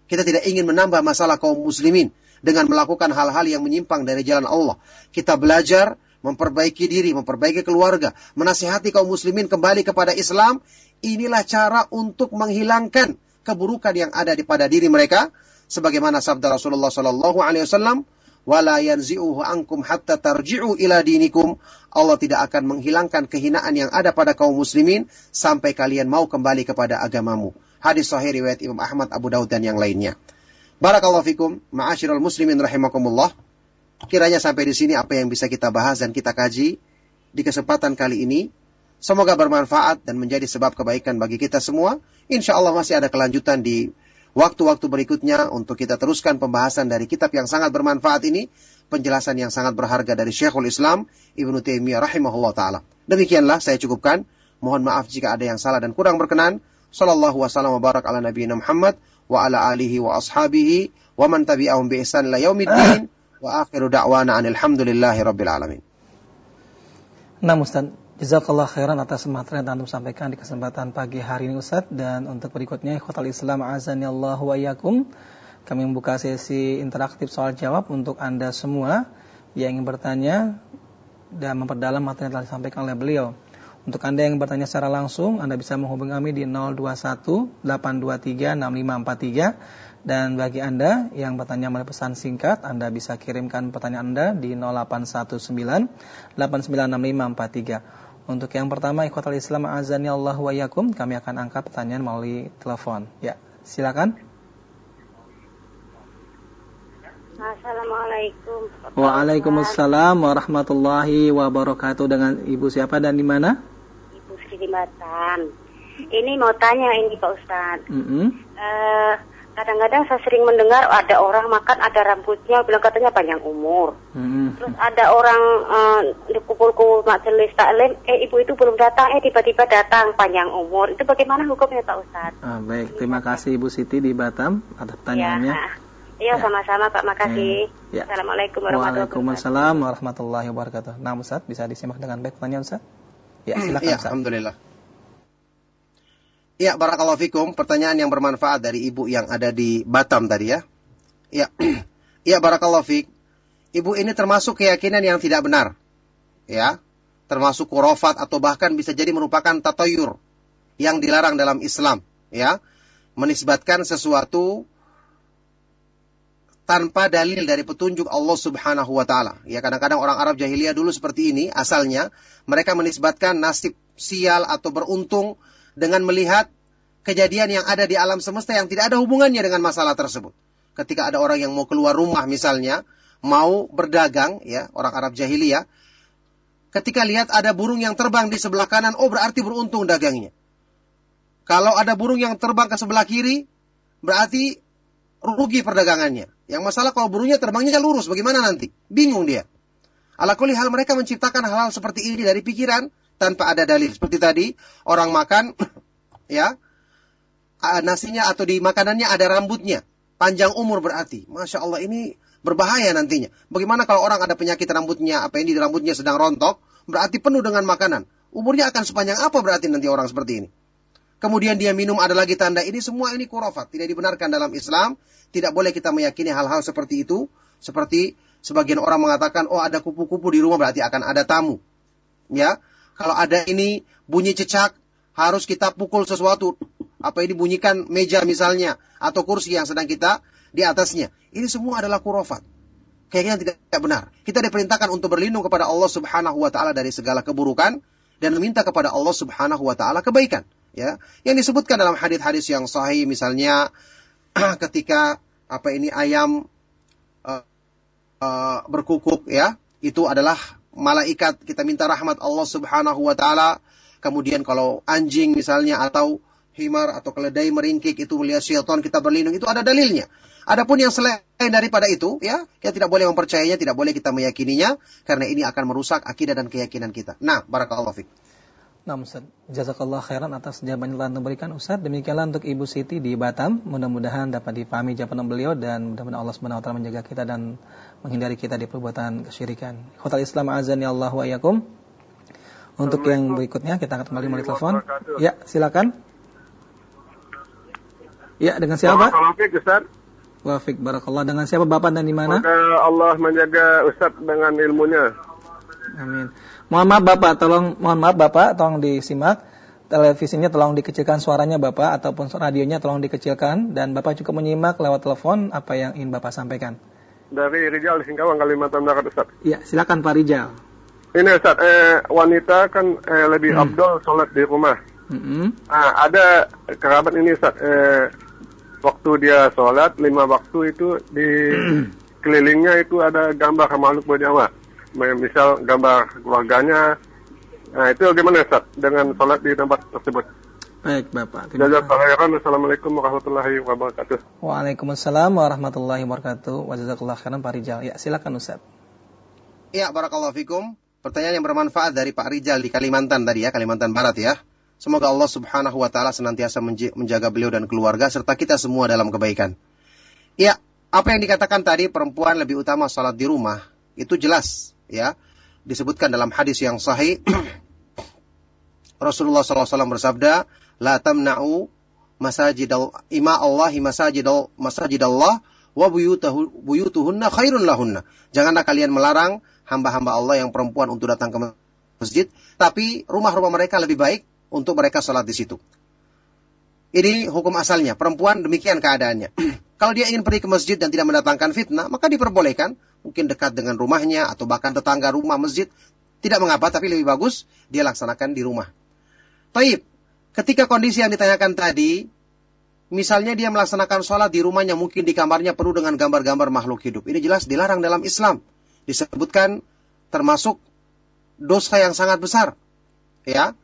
Kita tidak ingin menambah masalah kaum muslimin dengan melakukan hal-hal yang menyimpang dari jalan Allah. Kita belajar memperbaiki diri, memperbaiki keluarga, menasihati kaum muslimin kembali kepada Islam. Inilah cara untuk menghilangkan keburukan yang ada di pada diri mereka. Sebagaimana sabda Rasulullah sallallahu alaihi wasallam, "Wala yanzi'uhu ankum hatta tarji'u ila dinikum." Allah tidak akan menghilangkan kehinaan yang ada pada kaum muslimin sampai kalian mau kembali kepada agamamu. Hadis sahih riwayat Imam Ahmad, Abu Daud dan yang lainnya. Barakallahu fikum, ma'asyiral muslimin rahimakumullah. Kiranya sampai di sini apa yang bisa kita bahas dan kita kaji di kesempatan kali ini, semoga bermanfaat dan menjadi sebab kebaikan bagi kita semua. Insyaallah masih ada kelanjutan di waktu-waktu berikutnya untuk kita teruskan pembahasan dari kitab yang sangat bermanfaat ini, penjelasan yang sangat berharga dari Syekhul Islam Ibnu Taimiyah rahimahullah taala. Demikianlah saya cukupkan. Mohon maaf jika ada yang salah dan kurang berkenan. Sallallahu wasallam wa barak ala nabiyina Muhammad wa ala alihi wa ashabihi wa man tabi'ahum bi ihsan ila yaumiddin wa akhiru da'wana alhamdulillahi rabbil alamin. Nah Ustaz, jazakallah khairan atas materi yang Antum sampaikan di kesempatan pagi hari ini Ustaz. Dan untuk berikutnya ikhwatal Islam azanillahu wa iyyakum, kami membuka sesi interaktif soal jawab untuk Anda semua yang ingin bertanya dan memperdalam materi yang telah disampaikan oleh beliau. Untuk Anda yang bertanya secara langsung, Anda bisa menghubungi kami di nol dua satu delapan dua tiga enam lima empat tiga. Dan bagi Anda yang bertanya melalui pesan singkat, Anda bisa kirimkan pertanyaan Anda di nol delapan satu sembilan delapan sembilan enam lima empat tiga. Untuk yang pertama, ikhwatal Islam azani Allah wa yakum, kami akan angkat pertanyaan melalui telepon. Ya, silakan. Assalamualaikum. Waalaikumsalam warahmatullahi wabarakatuh. Dengan Ibu siapa dan di mana? Ibu Sri di Batam. Ini mau tanya ini Pak Ustadz. Mm-hmm. Uh, kadang-kadang saya sering mendengar ada orang makan ada rambutnya, bilang katanya panjang umur. Mm-hmm. Terus ada orang uh, di kumpul-kumpul majelis taklim, eh ibu itu belum datang, eh tiba-tiba datang panjang umur. Itu bagaimana hukumnya Pak Ustadz? Ah, baik, terima kasih Ibu Siti di Batam atas pertanyaannya. Ya. Iya, ya. Sama-sama Pak, makasih. Ya. Assalamualaikum warahmatullahi wabarakatuh. Waalaikumsalam warahmatullahi wabarakatuh. Nah Ustaz, bisa disimak dengan baik pertanyaan Ustaz? Ya, silakan ya, Ustaz. Alhamdulillah. Ya, barakallahu fikum. Pertanyaan yang bermanfaat dari ibu yang ada di Batam tadi ya. Ya, ya barakallahu fik. Ibu ini termasuk keyakinan yang tidak benar. Ya, termasuk khurafat atau bahkan bisa jadi merupakan tatayur yang dilarang dalam Islam. Ya, menisbatkan sesuatu tanpa dalil dari petunjuk Allah Subhanahu wa taala. Ya, kadang-kadang orang Arab jahiliyah dulu seperti ini asalnya, mereka menisbatkan nasib sial atau beruntung dengan melihat kejadian yang ada di alam semesta yang tidak ada hubungannya dengan masalah tersebut. Ketika ada orang yang mau keluar rumah misalnya, mau berdagang, ya, orang Arab jahiliyah, ketika lihat ada burung yang terbang di sebelah kanan, oh berarti beruntung dagangnya. Kalau ada burung yang terbang ke sebelah kiri, berarti rugi perdagangannya. Yang masalah kalau burungnya terbangnya lurus, bagaimana nanti? Bingung dia. Ala kulli hal mereka menciptakan hal-hal seperti ini dari pikiran tanpa ada dalil. Seperti tadi, orang makan, ya, nasinya atau di makanannya ada rambutnya. Panjang umur berarti. Masya Allah, ini berbahaya nantinya. Bagaimana kalau orang ada penyakit rambutnya, apa ini di rambutnya sedang rontok, berarti penuh dengan makanan. Umurnya akan sepanjang apa berarti nanti orang seperti ini? Kemudian dia minum, ada lagi tanda. Ini semua ini khurafat, tidak dibenarkan dalam Islam. Tidak boleh kita meyakini hal-hal seperti itu. Seperti sebagian orang mengatakan, oh ada kupu-kupu di rumah berarti akan ada tamu. Ya, kalau ada ini bunyi cecak, harus kita pukul sesuatu. Apa ini bunyikan meja misalnya, atau kursi yang sedang kita di atasnya. Ini semua adalah khurafat. Kayaknya tidak, tidak benar. Kita diperintahkan untuk berlindung kepada Allah Subhanahu wa taala dari segala keburukan dan meminta kepada Allah Subhanahu wa taala kebaikan. Ya, yang disebutkan dalam hadis-hadis yang sahih misalnya ketika apa ini ayam uh, uh, berkukuk, ya, itu adalah malaikat, kita minta rahmat Allah Subhanahu wa taala. Kemudian kalau anjing misalnya atau himar atau keledai meringkik itu melihat syaitan, kita berlindung, itu ada dalilnya. Adapun yang selain daripada itu, ya, kita tidak boleh mempercayainya, tidak boleh kita meyakininya karena ini akan merusak akidah dan keyakinan kita. Nah, barakallahu fiik. Nah Ustaz, jazakallah khairan atas jawaban yang telah diberikan Ustaz. Demikianlah untuk Ibu Siti di Batam. Mudah-mudahan dapat dipahami jawaban beliau dan mudah-mudahan Allah Subhanahu wa taala menjaga kita dan menghindari kita di perbuatan kesyirikan. Khotal Islam azani Allah wa iyyakum. Untuk yang berikutnya kita akan kembali melalui telepon. Ya, silakan. Ya, dengan siapa? Assalamualaikum Ustaz. Wafik barakallah. Dengan siapa Bapak dan di mana? Semoga Allah menjaga Ustaz dengan ilmunya. Amin. Mohon maaf Bapak, tolong mohon maaf Bapak, tolong disimak. Televisinya tolong dikecilkan suaranya Bapak, ataupun radionya tolong dikecilkan, dan Bapak cukup menyimak lewat telepon apa yang ingin Bapak sampaikan. Dari Rijal di Singkawang, Kalimantan Barat, Ustaz. Iya, silakan Pak Rijal. Ini Ustaz, eh, wanita kan eh, lebih hmm. afdol sholat di rumah. Hmm. Ah, ada kerabat ini Ustaz, eh, waktu dia sholat lima waktu itu di kelilingnya itu ada gambar makhluk bernyawa, misal gambar keluarganya. Nah itu bagaimana Ustaz dengan sholat di tempat tersebut? Baik Bapak. Jazakallahu. Assalamualaikum warahmatullahi wabarakatuh. Waalaikumsalam warahmatullahi wabarakatuh. Wajazakallahu khairan Pak Rijal. Ya silakan Ustaz. Ya barakallahu fikum. Pertanyaan yang bermanfaat dari Pak Rijal di Kalimantan tadi ya, Kalimantan Barat ya. Semoga Allah Subhanahu wa taala senantiasa menjaga beliau dan keluarga serta kita semua dalam kebaikan. Ya, apa yang dikatakan tadi perempuan lebih utama salat di rumah, itu jelas ya. Disebutkan dalam hadis yang sahih Rasulullah sallallahu alaihi wasallam bersabda, "La tamna'u masajidal ima Allahi masajidal masajidallah wa buyutahu buyutuhunna khairun lahunna." Janganlah kalian melarang hamba-hamba Allah yang perempuan untuk datang ke masjid, tapi rumah-rumah mereka lebih baik untuk mereka sholat di situ. Ini hukum asalnya. Perempuan demikian keadaannya. Kalau dia ingin pergi ke masjid dan tidak mendatangkan fitnah, maka diperbolehkan. Mungkin dekat dengan rumahnya atau bahkan tetangga rumah masjid. Tidak mengapa, tapi lebih bagus dia laksanakan di rumah. Taib. Ketika kondisi yang ditanyakan tadi, misalnya dia melaksanakan sholat di rumahnya, mungkin di kamarnya penuh dengan gambar-gambar makhluk hidup. Ini jelas dilarang dalam Islam. Disebutkan termasuk dosa yang sangat besar. Ya.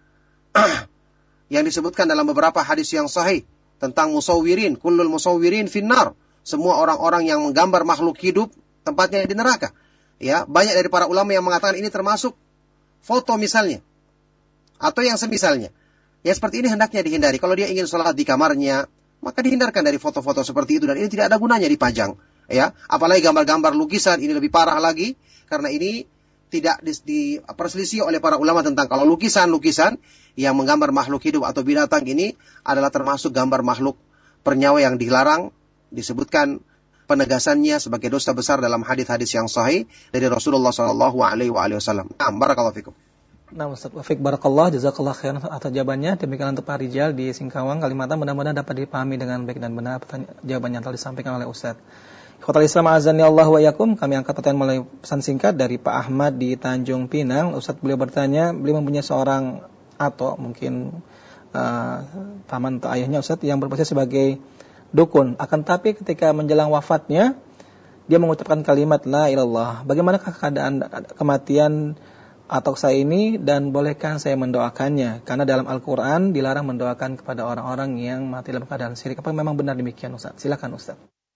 Yang disebutkan dalam beberapa hadis yang sahih tentang musawwirin, kullul musawwirin finnar, semua orang-orang yang menggambar makhluk hidup tempatnya di neraka. Ya, banyak dari para ulama yang mengatakan ini termasuk foto misalnya atau yang semisalnya. Ya seperti ini hendaknya dihindari. Kalau dia ingin sholat di kamarnya, maka dihindarkan dari foto-foto seperti itu, dan ini tidak ada gunanya dipajang. Ya, apalagi gambar-gambar lukisan, ini lebih parah lagi karena ini tidak diperselisih oleh para ulama tentang kalau lukisan-lukisan yang menggambar makhluk hidup atau binatang ini adalah termasuk gambar makhluk pernyawa yang dilarang. Disebutkan penegasannya sebagai dosa besar dalam hadis-hadis yang sahih dari Rasulullah shallallahu alaihi wasallam. Nah, barakallahu fikum. Nah, Ustaz Wafik barakallah, jazakallah khairan atas jawabannya. Demikian untuk Pak Rijal di Singkawang, Kalimantan. Mudah-mudahan dapat dipahami dengan baik dan benar jawaban yang telah disampaikan oleh Ustaz. Khotal Islam azani Allah wa yakum. Kami angkat pertanyaan melalui pesan singkat dari Pak Ahmad di Tanjung Pinang. Ustaz, beliau bertanya, beliau mempunyai seorang atau mungkin uh, paman atau ayahnya Ustaz yang berprofesi sebagai dukun. Akan tapi ketika menjelang wafatnya dia mengucapkan kalimat la ilallah. Bagaimanakah keadaan kematian atau saya ini, dan bolehkah saya mendoakannya? Karena dalam Al-Quran dilarang mendoakan kepada orang-orang yang mati dalam keadaan syirik. Apa memang benar demikian Ustaz? Silakan Ustaz.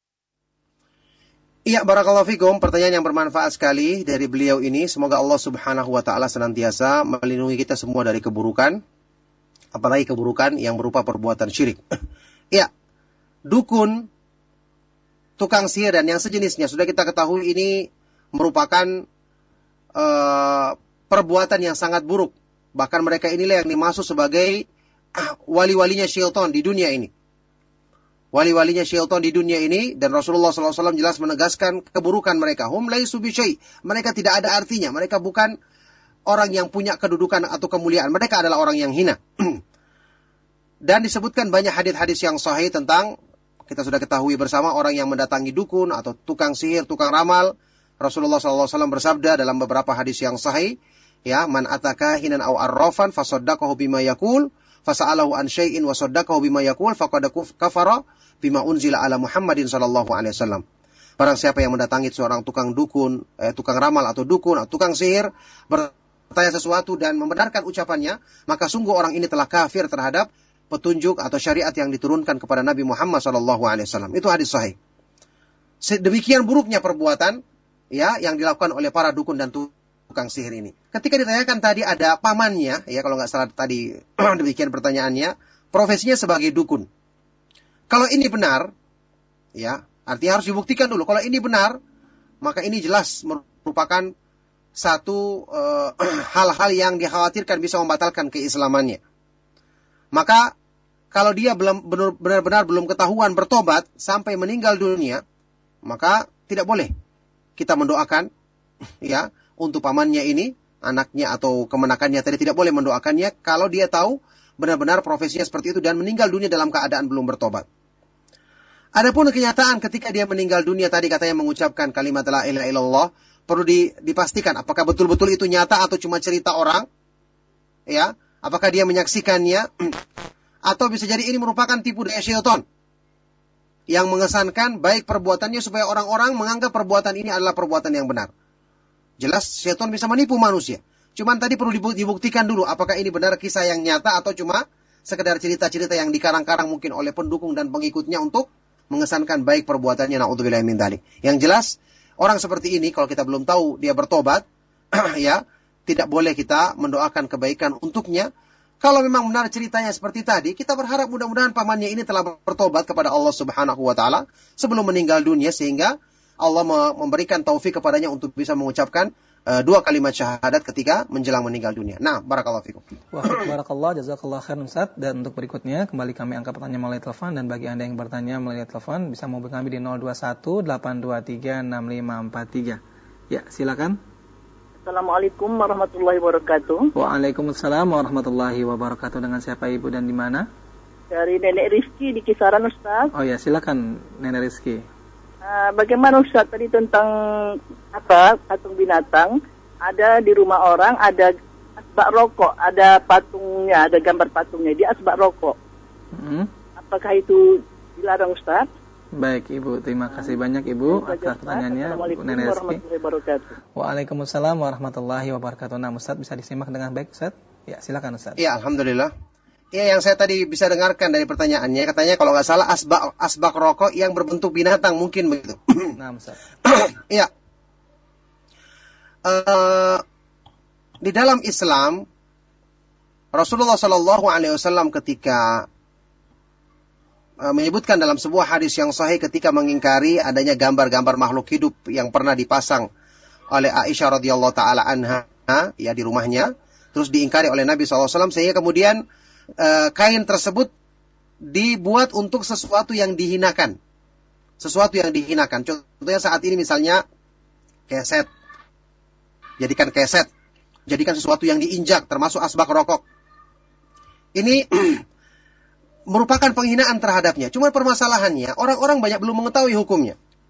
Iya, barakallahu fikum. Pertanyaan yang bermanfaat sekali dari beliau ini. Semoga Allah Subhanahu wa taala senantiasa melindungi kita semua dari keburukan, apalagi keburukan yang berupa perbuatan syirik. Iya. Dukun, tukang sihir dan yang sejenisnya sudah kita ketahui ini merupakan uh, perbuatan yang sangat buruk. Bahkan mereka inilah yang dimaksud sebagai uh, wali-walinya syaitan di dunia ini. Wali-walinya syaitan di dunia ini, dan Rasulullah shallallahu alaihi wasallam jelas menegaskan keburukan mereka. Hum laisu bisyai. Mereka tidak ada artinya. Mereka bukan orang yang punya kedudukan atau kemuliaan. Mereka adalah orang yang hina. Dan disebutkan banyak hadis-hadis yang sahih tentang, kita sudah ketahui bersama, orang yang mendatangi dukun atau tukang sihir, tukang ramal. Rasulullah shallallahu alaihi wasallam bersabda dalam beberapa hadis yang sahih, ya, man ataka hinan aw arrafan fasaddaqahu bima yaqul fasa'alahu an syai'in wa saddaqahu bima yaqul faqad kafara bima unzila ala Muhammadin sallallahu alaihi wasallam. Barang siapa yang mendatangi seorang tukang dukun, eh, tukang ramal atau dukun atau tukang sihir, bertanya sesuatu dan membenarkan ucapannya, maka sungguh orang ini telah kafir terhadap petunjuk atau syariat yang diturunkan kepada Nabi Muhammad sallallahu alaihi wasallam. Itu hadis sahih. Demikian buruknya perbuatan ya yang dilakukan oleh para dukun dan tukang sihir ini. Ketika ditanyakan tadi ada pamannya, ya kalau nggak salah tadi demikian pertanyaannya, profesinya sebagai dukun. Kalau ini benar, ya artinya harus dibuktikan dulu. Kalau ini benar, maka ini jelas merupakan satu uh, hal-hal yang dikhawatirkan bisa membatalkan keislamannya. Maka kalau dia belum benar-benar belum ketahuan bertobat sampai meninggal dunia, maka tidak boleh kita mendoakan ya untuk pamannya ini, anaknya atau kemenakannya tadi, tidak boleh mendoakannya kalau dia tahu benar-benar profesinya seperti itu dan meninggal dunia dalam keadaan belum bertobat. Adapun kenyataan ketika dia meninggal dunia tadi katanya mengucapkan kalimat la ilaha illallah, perlu dipastikan apakah betul-betul itu nyata atau cuma cerita orang, ya, apakah dia menyaksikannya atau bisa jadi ini merupakan tipu daya syaitan yang mengesankan baik perbuatannya supaya orang-orang menganggap perbuatan ini adalah perbuatan yang benar. Jelas syaitan bisa menipu manusia. Cuman tadi perlu dibuktikan dulu apakah ini benar kisah yang nyata atau cuma sekedar cerita-cerita yang dikarang-karang mungkin oleh pendukung dan pengikutnya untuk mengesankan baik perbuatannya. Na'udzubillahi min dzalik. Yang jelas orang seperti ini kalau kita belum tahu dia bertobat, ya, tidak boleh kita mendoakan kebaikan untuknya. Kalau memang benar ceritanya seperti tadi, kita berharap mudah-mudahan pamannya ini telah bertobat kepada Allah Subhanahu wa taala sebelum meninggal dunia sehingga Allah memberikan taufik kepadanya untuk bisa mengucapkan uh, dua kalimat syahadat ketika menjelang meninggal dunia. Nah, barakallahu fikum. Wah, barakallah, jazakallah khairan Ustaz. Dan untuk berikutnya kembali kami angkat pertanyaan melalui telepon, dan bagi Anda yang bertanya melalui telepon bisa menghubungi kami di nol dua satu delapan dua tiga enam lima empat tiga. Ya, silakan. Assalamualaikum warahmatullahi wabarakatuh. Waalaikumsalam warahmatullahi wabarakatuh. Dengan siapa Ibu dan di mana? Dari Nenek Rizki di Kisaran, Ustaz. Oh ya, silakan Nenek Rizki. Uh, bagaimana Ustaz tadi tentang apa patung binatang? Ada di rumah orang, ada asbak rokok, ada patungnya, ada gambar patungnya. Dia asbak rokok. Hmm. Apakah itu dilarang, Ustaz? Baik Ibu, terima kasih banyak Ibu atas pertanyaannya Nenek Rizki. Waalaikumsalam warahmatullahi wabarakatuh. Nah Ustaz, bisa disimak dengan baik Ustaz? Ya, silakan Ustaz. Ya, alhamdulillah. Ya, yang saya tadi bisa dengarkan dari pertanyaannya, katanya kalau nggak salah asbak asbak rokok yang berbentuk binatang mungkin begitu. Nah Ustaz. Iya. Uh, di dalam Islam Rasulullah Shallallahu Alaihi Wasallam ketika menyebutkan dalam sebuah hadis yang sahih ketika mengingkari adanya gambar-gambar makhluk hidup yang pernah dipasang oleh Aisyah radhiyallahu taala anha ya di rumahnya, terus diingkari oleh Nabi shallallahu alaihi wasallam sehingga kemudian uh, kain tersebut dibuat untuk sesuatu yang dihinakan, sesuatu yang dihinakan. Contohnya saat ini misalnya keset, jadikan keset, jadikan sesuatu yang diinjak, termasuk asbak rokok. Ini merupakan penghinaan terhadapnya. Cuma permasalahannya, orang-orang banyak belum mengetahui hukumnya.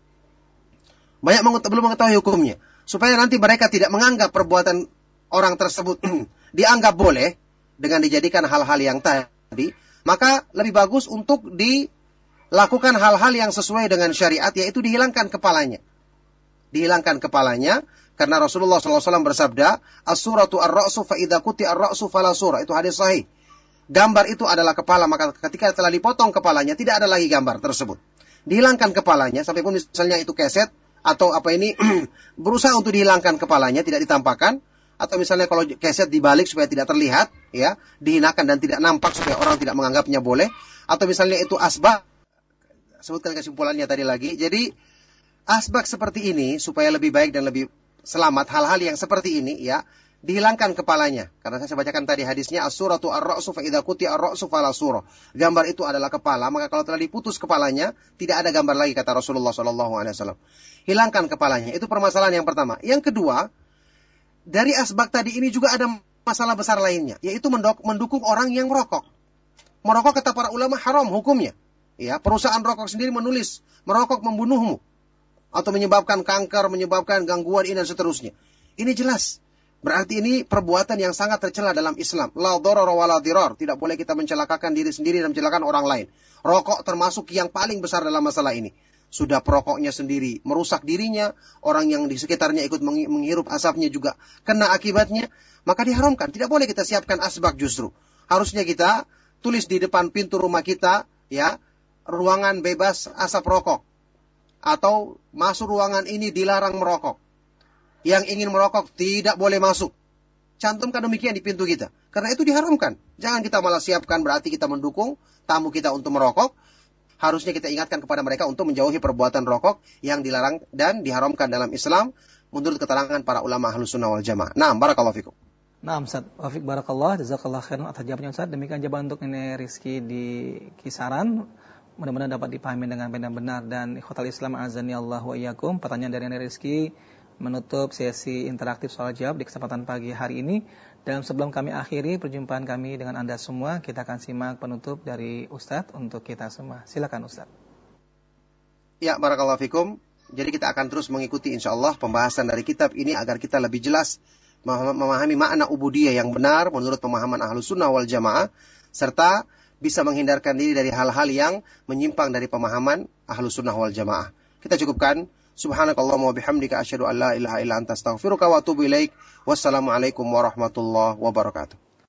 Banyak menget- belum mengetahui hukumnya. Supaya nanti mereka tidak menganggap perbuatan orang tersebut dianggap boleh dengan dijadikan hal-hal yang tadi. Maka lebih bagus untuk dilakukan hal-hal yang sesuai dengan syariat, yaitu dihilangkan kepalanya. Dihilangkan kepalanya, karena Rasulullah shallallahu alaihi wasallam bersabda, as-suratu ar-ra'su fa idza kuti ar-ra'su fala surah. Itu hadis sahih. Gambar itu adalah kepala, maka ketika telah dipotong kepalanya, tidak ada lagi gambar tersebut. Dihilangkan kepalanya, sampai pun misalnya itu keset, atau apa ini, berusaha untuk dihilangkan kepalanya, tidak ditampakkan, atau misalnya kalau keset dibalik supaya tidak terlihat, ya, dihinakan dan tidak nampak supaya orang tidak menganggapnya boleh, atau misalnya itu asbak, sebutkan kesimpulannya tadi lagi, jadi asbak seperti ini, supaya lebih baik dan lebih selamat, hal-hal yang seperti ini, ya, dihilangkan kepalanya. Karena saya bacakan tadi hadisnya as-suratu ar-ra'su fa idza kuti ar-ra'su fala surah. Gambar itu adalah kepala, maka kalau telah diputus kepalanya, tidak ada gambar lagi kata Rasulullah sallallahu alaihi wasallam. Hilangkan kepalanya. Itu permasalahan yang pertama. Yang kedua, dari asbak tadi ini juga ada masalah besar lainnya, yaitu mendukung orang yang merokok. Merokok kata para ulama haram hukumnya. Ya, perusahaan rokok sendiri menulis merokok membunuhmu atau menyebabkan kanker, menyebabkan gangguan ini dan seterusnya. Ini jelas. Berarti ini perbuatan yang sangat tercela dalam Islam. La darara wa la dirar. Tidak boleh kita mencelakakan diri sendiri dan mencelakakan orang lain. Rokok termasuk yang paling besar dalam masalah ini. Sudah perokoknya sendiri merusak dirinya, orang yang di sekitarnya ikut menghirup asapnya juga kena akibatnya, maka diharamkan. Tidak boleh kita siapkan asbak justru. Harusnya kita tulis di depan pintu rumah kita, ya, ruangan bebas asap rokok. Atau masuk ruangan ini dilarang merokok. Yang ingin merokok tidak boleh masuk. Cantumkan demikian di pintu kita. Karena itu diharamkan. Jangan kita malah siapkan berarti kita mendukung tamu kita untuk merokok. Harusnya kita ingatkan kepada mereka untuk menjauhi perbuatan rokok yang dilarang dan diharamkan dalam Islam menurut keterangan para ulama Ahlus Sunnah wal Jamaah. Naam, barakallahu fikum. Naam, Ustaz. Wafik barakallah, jazakallah khairan atas jawabannya Ustaz. Demikian jawaban untuk Nenek Rizki di Kisaran. mudah-mudahan dapat dipahami dengan benar-benar. Dan ikhwatal Islam azani Allah wa iyyakum, pertanyaan dari Nenek Rizky menutup sesi interaktif soal jawab di kesempatan pagi hari ini. Dan sebelum kami akhiri perjumpaan kami dengan Anda semua, kita akan simak penutup dari Ustadz untuk kita semua. Silakan Ustadz. Ya, barakallahu fikum. Jadi kita akan terus mengikuti insyaallah pembahasan dari kitab ini agar kita lebih jelas memahami makna ubudiyah yang benar menurut pemahaman Ahlus Sunnah wal Jamaah, serta bisa menghindarkan diri dari hal-hal yang menyimpang dari pemahaman Ahlus Sunnah wal Jamaah. Kita cukupkan. Subhanakallahumma wa bihamdika asyhadu an la ilaha illa anta astaghfiruka wa atubu ilaik. Wassalamualaikum warahmatullahi wabarakatuh.